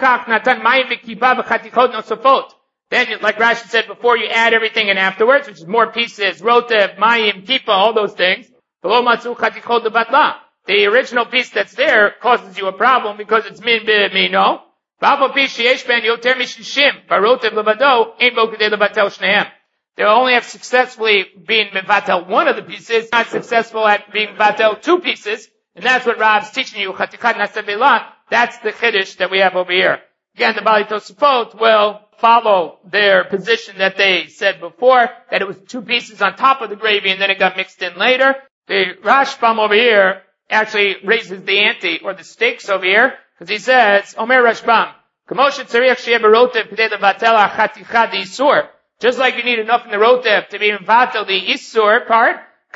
Rashi said before, you add everything in afterwards, which is more pieces, rotev, mayim, kippah, all those things. The original piece that's there causes you a problem because it's min b'mino. They only have successfully been mevatel one of the pieces, not successful at being mevatel two pieces. And that's what Rav's teaching you, chatichat nasa veila. That's the chiddush that we have over here. Again, the Bali Tosafot will follow their position that they said before, that it was two pieces on top of the gravy and then it got mixed in later. The Rashbam over here actually raises the ante, or the stakes over here, because he says, Omer Rashbam, just like you need enough in the rotev to be mevatel the isur part,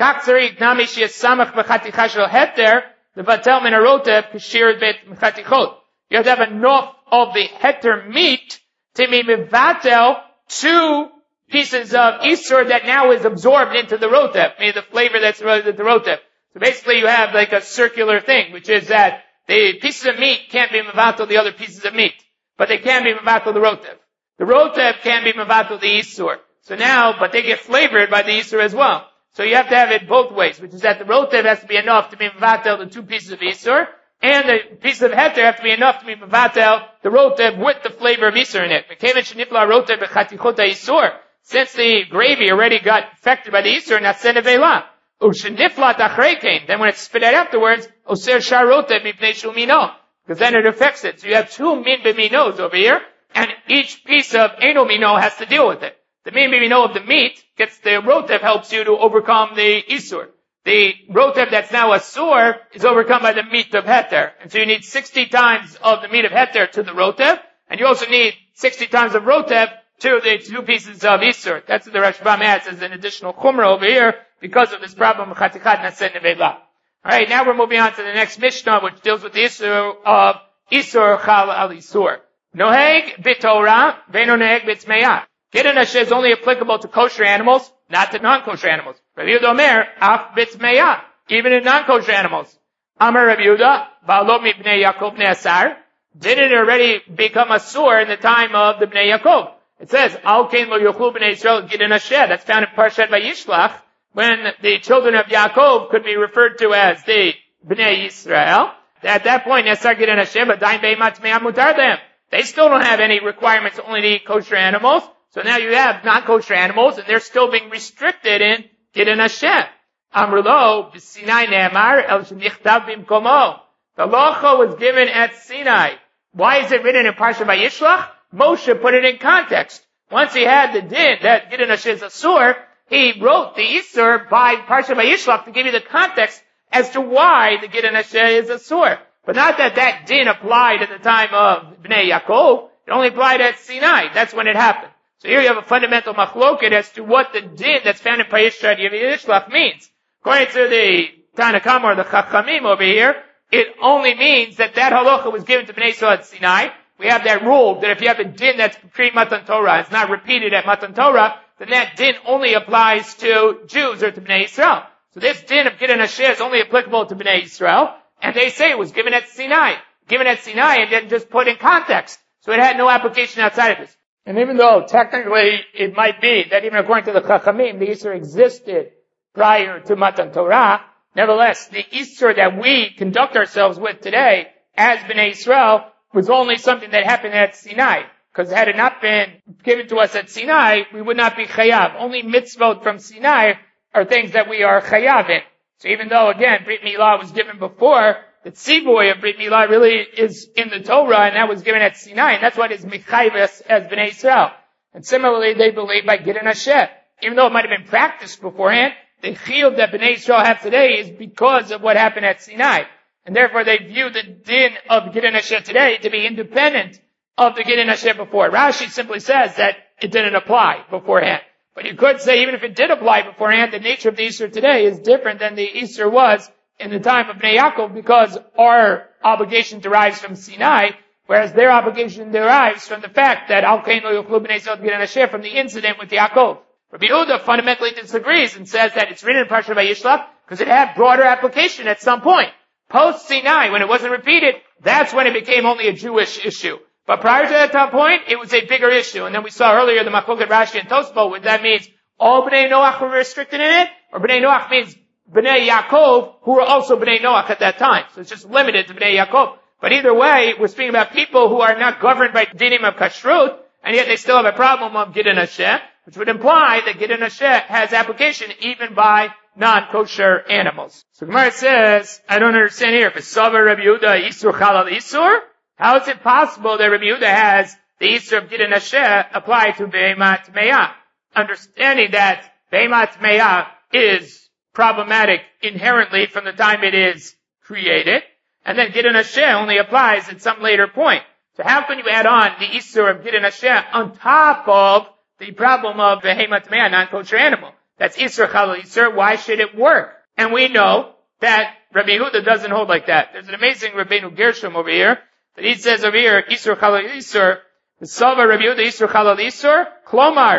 the vatel min harotev kashir bet mechatichot. You have to have enough of the heter meat to be mevatel two pieces of isur that now is absorbed into the rotev, meaning the flavor that's related to the rotev. So basically you have like a circular thing, which is that the pieces of meat can't be mevatel the other pieces of meat, but they can be mevatel the rotev. The rotev can be mevatel the isur. So now, but they get flavored by the isur as well. So you have to have it both ways, which is that the rotev has to be enough to be mevatel the two pieces of isur, and the piece of heter have to be enough to be mevatel the rotev with the flavor of isur in it. Since the gravy already got affected by the isur, then when it's spit out afterwards, because then it affects it. So you have two min b'minos over here, and each piece of eno mino has to deal with it. The min b'mino of the meat gets the rotev, helps you to overcome the isur. The rotev that's now asur is overcome by the meat of heter. And so you need 60 times of the meat of heter to the rotev, and you also need 60 times of rotev to the two pieces of isur. That's what the Rashbam adds as an additional chumrah over here, because of this problem of chatichat nasen nevela. Alright, now we're moving on to the next Mishnah, which deals with the issue of isur chal al isur. Noheg b'torah, ve'no noheg b'tzmeah. Gidon Hashem is only applicable to kosher animals, not to non-kosher animals. Rabbi Yehuda Omer, af b'tzmeah, even in non-kosher animals. Amar Rabbi Yehuda, ba'alo mibnei Yaakov bnei Asar. Didn't it already become asur in the time of the bnei Yaakov? It says, al kein lo yochlu bnei Yisrael gidon Hashem. That's found in Parshat Vayishlach, when the children of Yaakov could be referred to as the Bnei Yisrael. At that point, they still don't have any requirements only to eat kosher animals. So now you have non-kosher animals, and they're still being restricted in Gidon Hashem. Amrulo, b'Sinai ne'amar, el shenichtav bimkomo. The Lacha was given at Sinai. Why is it written in Parsha Vayishlach? Moshe put it in context. Once he had the din that Gidon Hashem is asur, he wrote the Isur by Parsha Vayishlach to give you the context as to why the Gidon Hashem is asur. But not that that din applied at the time of Bnei Yaakov. It only applied at Sinai. That's when it happened. So here you have a fundamental machloket as to what the din that's found in Parsha Vayishlach means. According to the Tanna Kamma or the Chachamim over here, it only means that that halacha was given to Bnei Yisrael at Sinai. We have that rule that if you have a din that's pre-Matan Torah, it's not repeated at Matan Torah, then that din only applies to Jews or to Bnei Yisrael. So this din of Gidon Hashem is only applicable to Bnei Yisrael, and they say it was given at Sinai. Given at Sinai and then just put in context. So it had no application outside of this. And even though technically it might be that even according to the Chachamim, the Isur existed prior to Matan Torah, nevertheless, the Isur that we conduct ourselves with today as Bnei Yisrael was only something that happened at Sinai. Because had it not been given to us at Sinai, we would not be chayav. Only mitzvot from Sinai are things that we are chayav in. So even though, again, Brit Milah was given before, the tzivoy of Brit Milah really is in the Torah, and that was given at Sinai, and that's what is mechayiv as Bnei Yisrael. And similarly, they believe by Gidon Hashem. Even though it might have been practiced beforehand, the chiyuv that Bnei Yisrael have today is because of what happened at Sinai. And therefore they view the din of Gidon Hashem today to be independent of the Gidon Hashem before. Rashi simply says that it didn't apply beforehand. But you could say even if it did apply beforehand, the nature of the Isur today is different than the Isur was in the time of Bnei Yaakov, because our obligation derives from Sinai, whereas their obligation derives from the fact that Al Kain Lo Yochlu Bnei Yisrael Gidon Hashem, from the incident with Yaakov. Rabbi Yehuda fundamentally disagrees and says that it's written in Parsha Vayishlach because it had broader application at some point. Post Sinai, when it wasn't repeated, that's when it became only a Jewish issue. But prior to that point, it was a bigger issue. And then we saw earlier the Machloket Rashi and Tosfot, what that means all Bnei Noach were restricted in it, or Bnei Noach means Bnei Yaakov, who were also Bnei Noach at that time. So it's just limited to Bnei Yaakov. But either way, we're speaking about people who are not governed by dinim of kashrut, and yet they still have a problem of Gidon Hashem. which would imply that Gid Nasheh has application even by non-kosher animals. So Gemara says, I don't understand here. V'savar Rabbi Yehuda Isur Chalal Isur? How is it possible that Rabbi Yehuda has the Isur of Gid Nasheh applied to Behemat Me'ah? Understanding that Behemat Me'ah is problematic inherently from the time it is created, and then Gid Nasheh only applies at some later point. So how can you add on the Isur of Gid Nasheh on top of the problem of Behemat Me'ah, non-kosher animal? That's Isur Chalal Isur. Why should it work? And we know that Rabbi Yehuda doesn't hold like that. There's an amazing Rabbeinu Gershom over here, that he says over here, Isur Chalal Isur, the Sava Rabbi Yehuda Isur Chalal Isur, Klomar,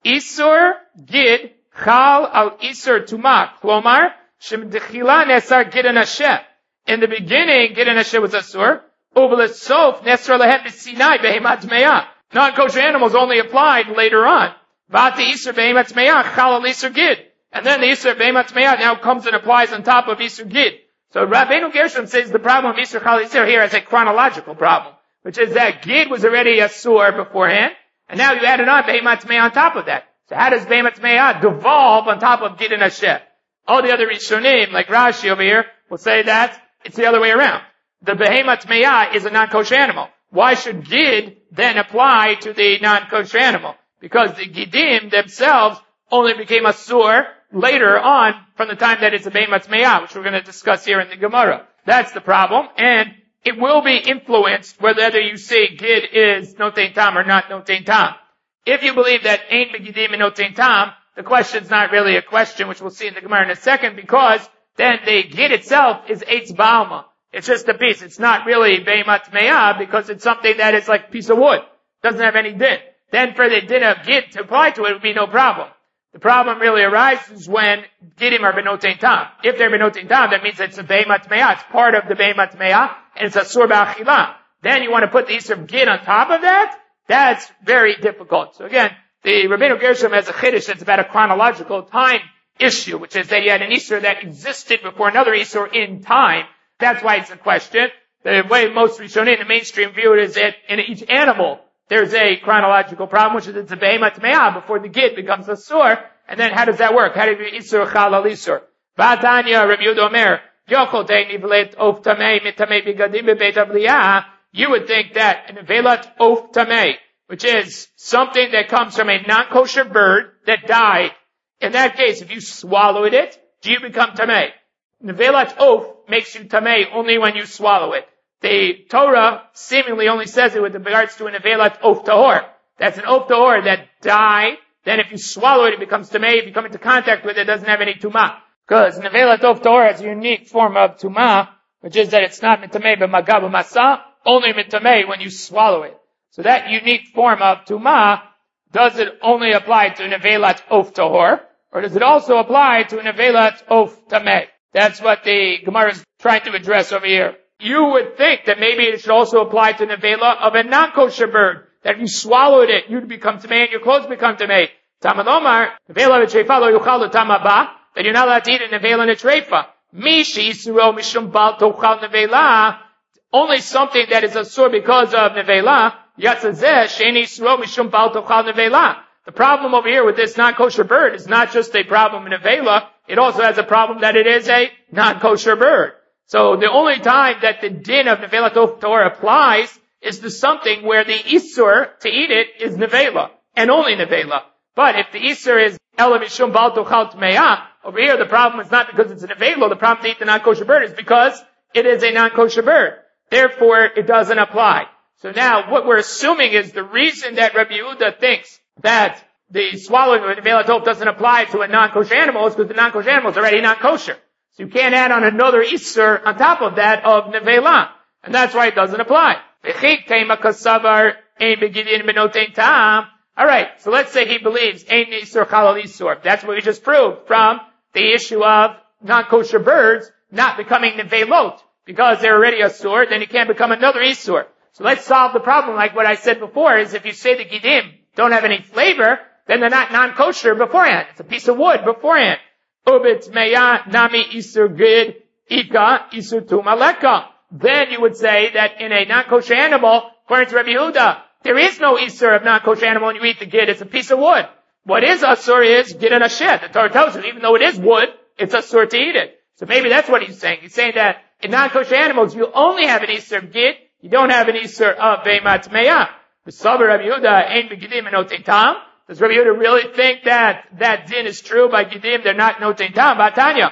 Isur Gid Chal al Isur Tumah, Klomar, Shem Dechila Nesar Gid Nasheh. In the beginning, Gid Nasheh was Asur, Ubelesof Nesar Lehem B'Sinai Behemat Me'ah. Non-kosher animals only applied later on. V'ati Isur Behemat Me'ah, Chal al Isur Gid. And then the Isur Behemat Me'ah now comes and applies on top of Isur Gid. So Rabbeinu Gershom says the problem of Isur Chalal Isur here is a chronological problem, which is that Gid was already Asur beforehand, and now you added on Behemat Me'ah on top of that. So how does Behemat Me'ah devolve on top of Gid Nasheh? All the other Rishonim, like Rashi over here, will say that it's the other way around. The Behemat Me'ah is a non-kosher animal. Why should Gid then apply to the non-kosher animal? Because the Gidim themselves only became Asur later on from the time that it's a Behemat Me'ah, which we're going to discuss here in the Gemara. That's the problem, and it will be influenced whether you say Gid is Notein Tam or not Notein Tam. If you believe that Ein Begidim and Notein Tam, the question's not really a question, which we'll see in the Gemara in a second, because then the Gid itself is Eitz Ba'alma. It's just a piece. It's not really Behemat Me'ah because it's something that is like a piece of wood. Doesn't have any din. Then for the din of Gid to apply to it would be no problem. The problem really arises when Gidim are Benotein Tam. If they're Benotein Tam, that means it's a Behemat Me'ah. It's part of the Behemat Me'ah, and it's Asur Ba'achila. Then you want to put the Isur of Gid on top of that? That's very difficult. So again, the Rabbeinu Gershom has a chiddush that's about a chronological time issue, which is that you had an Isur that existed before another Isur in time. That's why it's a question. The way most Rishonim in the mainstream view it is that in each animal, there's a chronological problem, which is it's a Behemat Me'ah before the Gid becomes a Sur. And then how does that work? How do you Isur Chalal Isur? V'atanya Rabbi Yehuda Omer, Yochol Te'ni V'let Of Tamei Mitamei Bigadim B'Beit Avliyah. You would think that an Velat Of Tamei, which is something that comes from a non-kosher bird that died, in that case, if you swallowed it, do you become Tamei? Nevelat Of makes you Tamei only when you swallow it. The Torah seemingly only says it with regards to an Nevelat Of Tahor. That's an Of Tahor that died. Then if you swallow it, it becomes Tamei. If you come into contact with it, it doesn't have any Tumah. Because Nevelat Of Tahor has a unique form of Tumah, which is that it's not Mitamei but Magab Masa, only Mitamei when you swallow it. So that unique form of Tumah, does it only apply to Nevelat Of Tahor, or does it also apply to Nevelat Of Tamei? That's what the Gemara is trying to address over here. You would think that maybe it should also apply to Nevela of a non-kosher bird, that if you swallowed it, you'd become Tamei and your clothes become Tamei. Tamalomar, Nevela v'treifa lo yuchal tamaba, that you're not allowed to eat a Nevela and a treifa. Mishi yisuro mishum bal tochal Nevela, only something that is asur because of Nevela, yatzazeh sheni yisuro mishum bal tochal Nevela. The problem over here with this non-kosher bird is not just a problem in Nevela, it also has a problem that it is a non-kosher bird. So the only time that the din of Nevelat Of Tahor applies is to something where the Isur to eat it is Nevela, and only Nevela. But if the Isur is Ela Mishum Bal Tochal Tmeah, over here the problem is not because it's a Nevela, the problem to eat the non-kosher bird is because it is a non-kosher bird. Therefore, it doesn't apply. So now, what we're assuming is the reason that Rabbi Yehuda thinks that the swallowing of Nevelat Of doesn't apply to a non-kosher animal is because the non-kosher animal is already non-kosher. So you can't add on another Isur on top of that of Nevela. And that's why it doesn't apply. Alright, so let's say he believes Ein Isur Chalal Isur. That's what we just proved from the issue of non-kosher birds not becoming Nevelot. Because they're already Asur, then it can't become another Isur. So let's solve the problem like what I said before, is if you say the Gidim don't have any flavor, then they're not non-kosher beforehand. It's a piece of wood beforehand. Ubit meya nami isur gid ika isur tumaleka. Then you would say that in a non-kosher animal, according to Rabbi Yehuda, there is no isur of non-kosher animal when you eat the gid. It's a piece of wood. What is asur is gidin asher. The Torah tells you, even though it is wood, it's asur to eat it. So maybe that's what he's saying. He's saying that in non-kosher animals, you only have an isur of gid, you don't have an isur of behemat me'ah. Does Rabbi Yehuda really think that din is true by gidim? They're not notein tam. Batanya.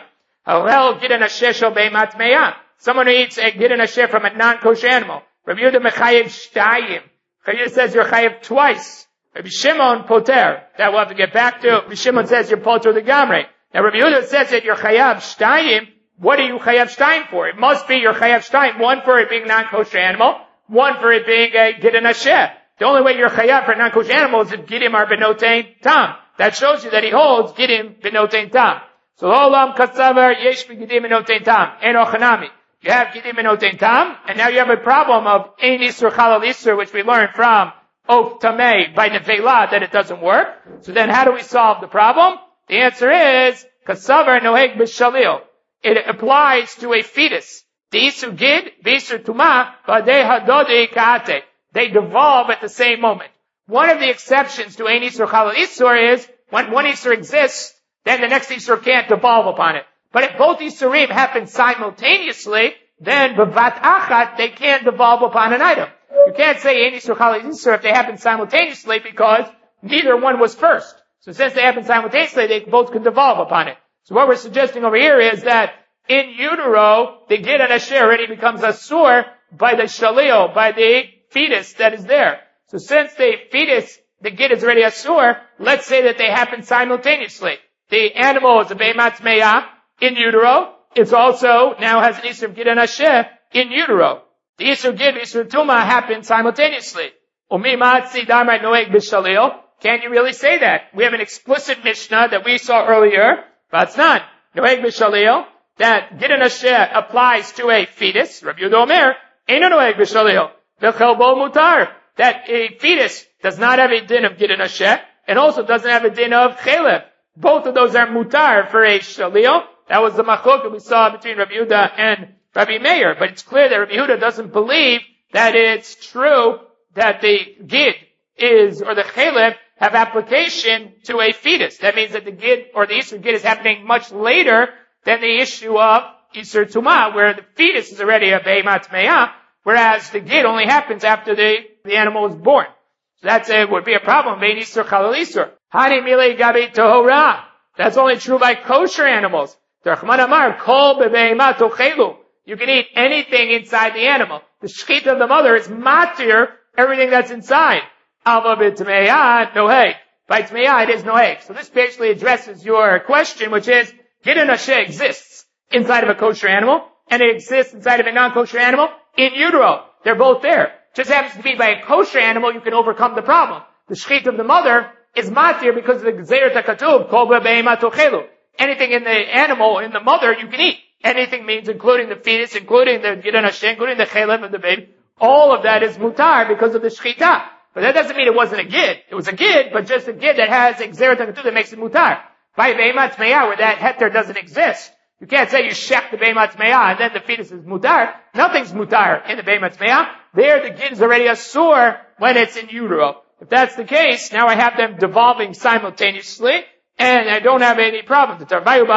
Someone who eats a gidin asher from a non-kosher animal. Rabbi Yehuda mechayev shtayim. Rabbi Yehuda says you're chayev twice. Rabbi Shimon poter. That we'll have to get back to. Rabbi Shimon says you're poter the gamre. Now Rabbi Yehuda says that you're chayev shtayim. What are you chayev shtayim for? It must be you're chayev shtayim. One for it being a non-kosher animal. One for it being a gidin asher. The only way you're chayav for non-kosher animals is if gidim are benotein tam. That shows you that he holds gidim benotein tam. So olam katsavar yesh gidim benotein tam. En ochanami. You have gidim benotein tam, and now you have a problem of ein isur chalal isur, which we learned from of tamei by nevela that it doesn't work. So then how do we solve the problem? The answer is katsavar noheg b'shalil. It applies to a fetus. The isur gid, v'isur tuma, b'adei hadodei ka'ate. They devolve at the same moment. One of the exceptions to ein isur chalal isur is when one isur exists, then the next isur can't devolve upon it. But if both isurim happen simultaneously, then b'vat achat they can't devolve upon an item. You can't say ein isur chalal isur if they happen simultaneously because neither one was first. So since they happen simultaneously, they both can devolve upon it. So what we're suggesting over here is that in utero, the gid and asher already becomes asur by the shalil, by the fetus that is there. So since the fetus, the gid is already asur, let's say that they happen simultaneously. The animal is a behemat me'ah in utero. It's also now has an isur of gid and asher in utero. The isur gid, isur tuma happen simultaneously. Can you really say that? We have an explicit Mishnah that we saw earlier, but it's not. Noeg b'shalil, that gid and asher applies to a fetus. Rabbi Yehuda Omer, eino noeg b'shalil. V'chelbo mutar. That a fetus does not have a din of gid and asher, and also doesn't have a din of chelev. Both of those are mutar for a shalil. That was the machloket we saw between Rabbi Yehuda and Rabbi Meir. But it's clear that Rabbi Yehuda doesn't believe that it's true that the gid is, or the chelev, have application to a fetus. That means that the gid, or the isur gid is happening much later than the issue of isur tuma, where the fetus is already a behemat me'ah, whereas the gid only happens after the animal is born. So that's would be a problem. Bein isur chalal isur. Hani milei gabi tohora. That's only true by kosher animals. Rachman amar kol bebehemat ochelu. You can eat anything inside the animal. The shechita of the mother is matir everything that's inside. Alva b'tmeya noheg. By tmeya it is noheg. So this basically addresses your question, which is gid and asher exists inside of a kosher animal, and it exists inside of a non-kosher animal in utero. They're both there. Just happens to be by a kosher animal you can overcome the problem. The shechit of the mother is matir because of the gzeirat hakatuv kol behemat ochelu. Anything in the animal, in the mother, you can eat. Anything means including the fetus, including the gid and asher, including the chelev of the baby. All of that is mutar because of the shechita. But that doesn't mean it wasn't a gid. It was a gid, but just a gid that has a gzeirat hakatuv that makes it mutar. By behemat me'ah, where that heter doesn't exist, you can't say you shech the behemat me'ah and then the fetus is mutar. Nothing's mutar in the behemat me'ah. There the gid is already asur when it's in utero. If that's the case, now I have them devolving simultaneously, and I don't have any problem. It's b'vat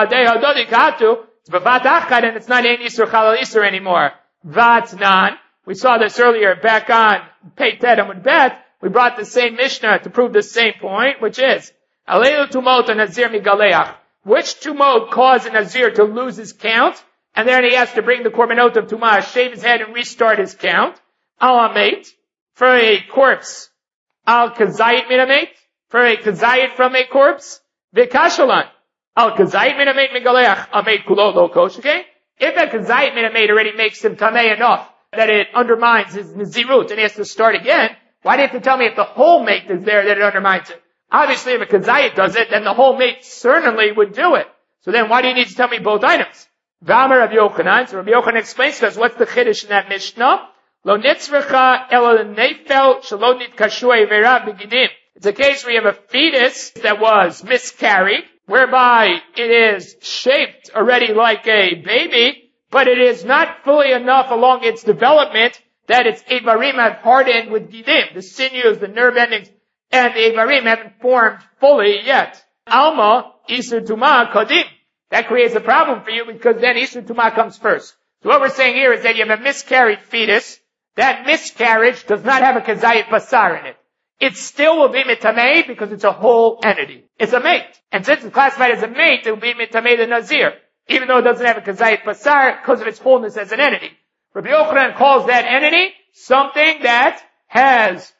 achad, and it's not ein isur chalal isur anymore. Vatnan. We saw this earlier back on Pei Tet Amud Bet. We brought the same Mishnah to prove the same point, which is Alelu tumot Nazir migaleach. Which tumot cause a Nazir to lose his count, and then he has to bring the korbanot of tumah, shave his head, and restart his count. Al amet, for a corpse. Al kazayit min amet, for a kazayit from a corpse. V'kashalan, al kazayit min amet migaleach, amet kulo lo koshke. If a kazayit min amet already makes him tamei enough that it undermines his nazirut and he has to start again, why do you have to tell me if the whole mate is there that it undermines it? Obviously, if a kazayit does it, then the whole mate certainly would do it. So then why do you need to tell me both items? V'amar Rabbi Yochanan. So Rabbi Yochanan explains to us what's the chiddush in that Mishnah. Lo nitzrecha ela nefel shelo nitkashu evera b'gidim. It's a case where you have a fetus that was miscarried, whereby it is shaped already like a baby, but it is not fully enough along its development that its ivarim have hardened with gidim. The sinews, the nerve endings, and the Ivarim haven't formed fully yet. Alma, Isur Tumah, Kodim. That creates a problem for you because then Isur Tumah comes first. So what we're saying here is that you have a miscarried fetus. That miscarriage does not have a Kazayit Basar in it. It still will be Mitameh because it's a whole entity. It's a mate. And since it's classified as a mate, it will be Mitameh the Nazir. Even though it doesn't have a Kazayit Basar because of its wholeness as an entity. Rabbi Yochanan calls that entity something that has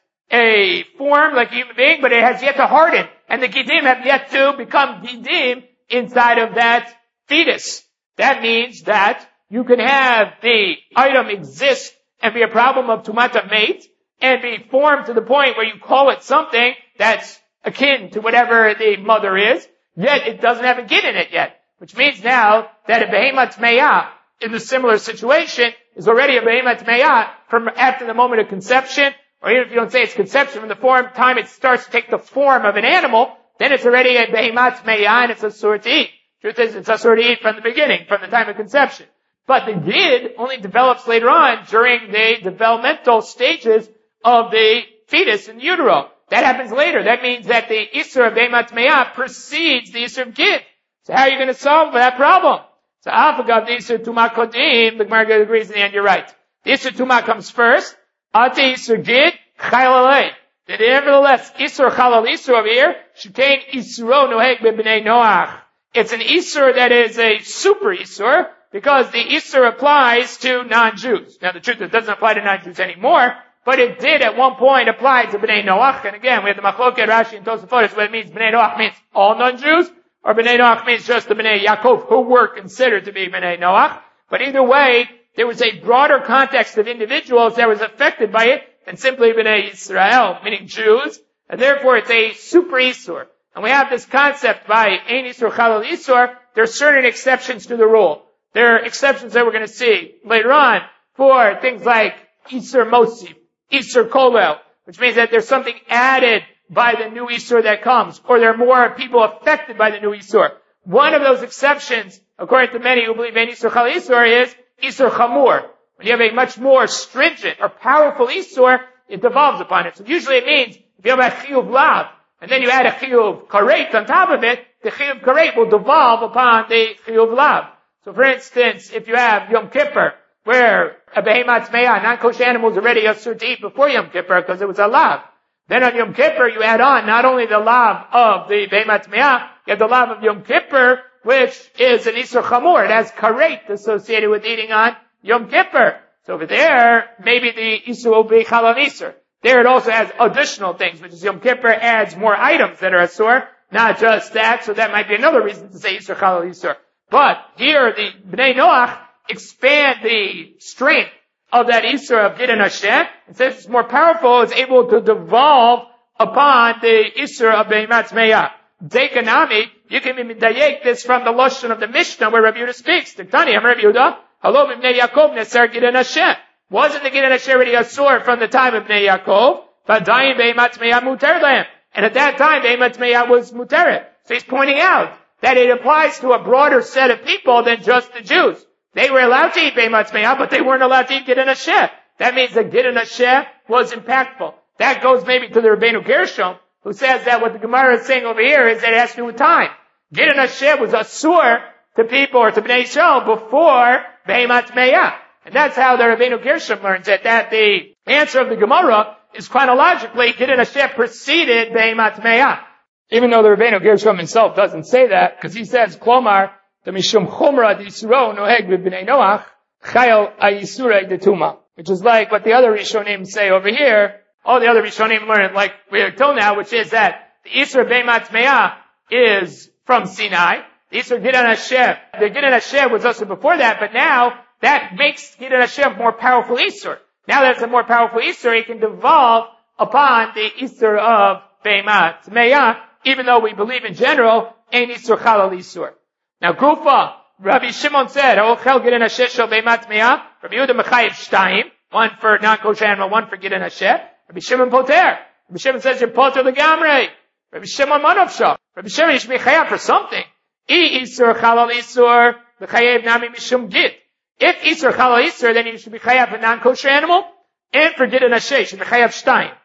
a form like a human being, but it has yet to harden. And the Gidim have yet to become Gidim inside of that fetus. That means that you can have the item exist and be a problem of Tumata mate, and be formed to the point where you call it something that's akin to whatever the mother is, yet it doesn't have a gid in it yet. Which means now that a Behemat Me'ah in a similar situation is already a Behemat Me'ah from after the moment of conception, or even if you don't say it's conception, from the time it starts to take the form of an animal, then it's already a Behemat Me'ah and it's asur to eat. Truth is, it's asur to eat from the beginning, from the time of conception. But the gid only develops later on during the developmental stages of the fetus in utero. That happens later. That means that the Isur of Behemat Me'ah precedes the Isur of gid. So how are you going to solve that problem? So Afagav the Isur Tumah Kodim, the Gemara agrees in the end, you're right. The Isur Tumah comes first. Ate Isur gid, Chalalei. Nevertheless, Isur Chalal Isur over here, Shekain Isuro Noheg B'Bnei Noach. It's an Isur that is a super Isur, because the Isur applies to non-Jews. Now the truth is it doesn't apply to non-Jews anymore, but it did at one point apply to Bnei Noach. And again, we have the Machloket, Rashi, and Tosafot, whether it means Bnei Noach means all non-Jews, or Bnei Noach means just the Bnei Yaakov who were considered to be Bnei Noach. But either way, there was a broader context of individuals that was affected by it than simply Bnei Israel, meaning Jews, and therefore it's a super Isur. And we have this concept by Ein Isur Chalal Isur, there are certain exceptions to the rule. There are exceptions that we're going to see later on for things like Isur Mosif, Isur Kolel, which means that there's something added by the new Isur that comes, or there are more people affected by the new Isur. One of those exceptions, according to many who believe in Isur Chal Isur, is Isur Chamur. When you have a much more stringent or powerful Isur, it devolves upon it. So usually it means, if you have a Chiyuv Lav, and then you add a Chiyuv Karet on top of it, the Chiyuv Karet will devolve upon the Chiyuv Lav. So for instance, if you have Yom Kippur, where a Behemat Me'ah, non-kosher animal is already asur to eat before Yom Kippur because it was a lav. Then on Yom Kippur you add on not only the lav of the Behemat Me'ah, you have the lav of Yom Kippur, which is an Isur Chamur. It has karet associated with eating on Yom Kippur. So over there, maybe the Isur will be Chalal Isur. There it also has additional things, which is Yom Kippur adds more items that are asur, not just that, so that might be another reason to say Isur Chalal Isur. But here, the Bnei Noach expand the strength of that Isur of Gid and Hashem, and since it's more powerful, it's able to devolve upon the Isur of Behemat Me'ah. Dekanami, you can medayek this from the Lashon of the Mishnah where Rabbi Yehuda speaks. Tiktani, I'm Rabbi Yehuda. Hello, Bnei Yaakov, Neser Gid and Hashem. Wasn't the Gid and Hashem already asur from the time of Bnei Yaakov? But Dayin Behemat Me'ah muter lehem. And at that time, Behemat Me'ah was muteret. So he's pointing out that it applies to a broader set of people than just the Jews. They were allowed to eat Behemat Me'ah, but they weren't allowed to eat Gid and Hashem. That means that Gid and Hashem was impactful. That goes maybe to the Rabbeinu Gershom, who says that what the Gemara is saying over here is that it has to do with time. Gid and Hashem was asur to people or to Bnei Yisrael before Behemat Me'ah. And that's how the Rabbeinu Gershom learns it, that the answer of the Gemara is chronologically Gid and Hashem preceded Behemat Me'ah. Even though the Rabbeinu Gershom himself doesn't say that, because he says, Klomar, the Mishum Chumra Yisro Noheg B'Bnei Noach, Chayil Ayisura Detuma. Which is like what the other Rishonim say over here. All the other Rishonim learn like we are told now, which is that the Isur Behemat Me'ah is from Sinai. The Isur Gid and Hashem, the Gid and Hashem was also before that, but now that makes Gid and Hashem more powerful Isur. Now that it's a more powerful Isur, it can devolve upon the Isur of Behemat Me'ah, even though we believe in general, Ein Isur Chalal Isur. Now, Gufa, Rabbi Shimon said, Ochel Gid and Hashem shel Behemat Me'ah, Rabbi Yehuda Mechayev Shtayim, one for non-kosher animal, one for Gid and Hashem. Rabbi Shimon Poter. Rabbi Shimon says you're Poter L'gamrei. Rabbi Shimon Manavsha. Rabbi Shimon, you should be chayav for something. I Isur Chalal Isur, L'chayev Nami Mishum Gid. If Isur Chalal Isur, then you should be chayav for non-kosher animal, and for Gid and Hashem, you should be chayav Shtayim.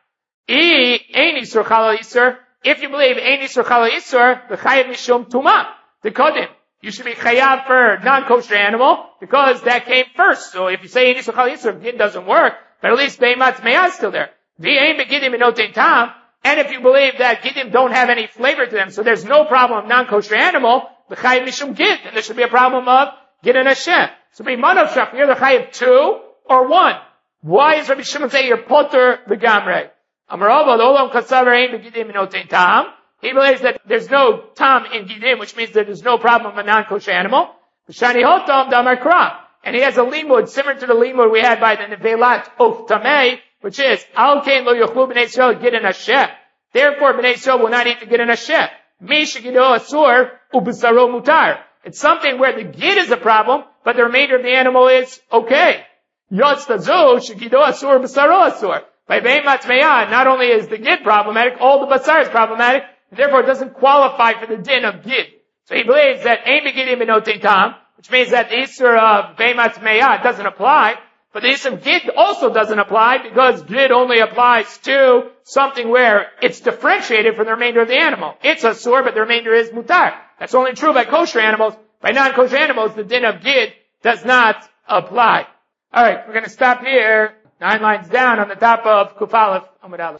If you believe Ein Isur Chala Isur, the Chayav Mishum Tumah, the Kodim. You should be Chayav for non-kosher animal, because that came first. So if you say Ein Isur Chala Isur, Gid doesn't work, but at least Behemat Me'ah is still there. V'ein begidim enotein tam, and if you believe that Gidim don't have any flavor to them, so there's no problem of non-kosher animal, the Chayav Mishum Gid, and there should be a problem of Gid and Hashem. So be Manav Shach, you're the Chayav 2 or 1. Why is Rabbi Shimon saying you're Potter V'gamrei? Amarava, the Olam Kasavar Ein begidim enotein tam. He believes that there's no tam in Gidim, which means that there's no problem of a non-kosher animal. V'shani hotam damar kra. And he has a limud similar to the limud we had by the Nevelat of Tamei, which is, Al Kain lo yochlu b'nei Yisrael gid and Hashem. Therefore, b'nei Yisrael will not eat the gid and Hashem. Mi shegido asur ubisaro mutar. It's something where the gid is a problem, but the remainder of the animal is okay. Yotz tazu shegido asur ubisaro asur. By Behemat Me'ah, not only is the gid problematic, all the basar is problematic, and therefore it doesn't qualify for the din of gid. So he believes that ein begidim enotein tam, which means that the Isur of Behemat Me'ah doesn't apply, but the Isur of Gid also doesn't apply because Gid only applies to something where it's differentiated from the remainder of the animal. It's a Asur, but the remainder is Mutar. That's only true by kosher animals. By non-kosher animals, the din of Gid does not apply. Alright, we're going to stop here, 9 lines down on the top of Kuf Aleph Amud Aleph.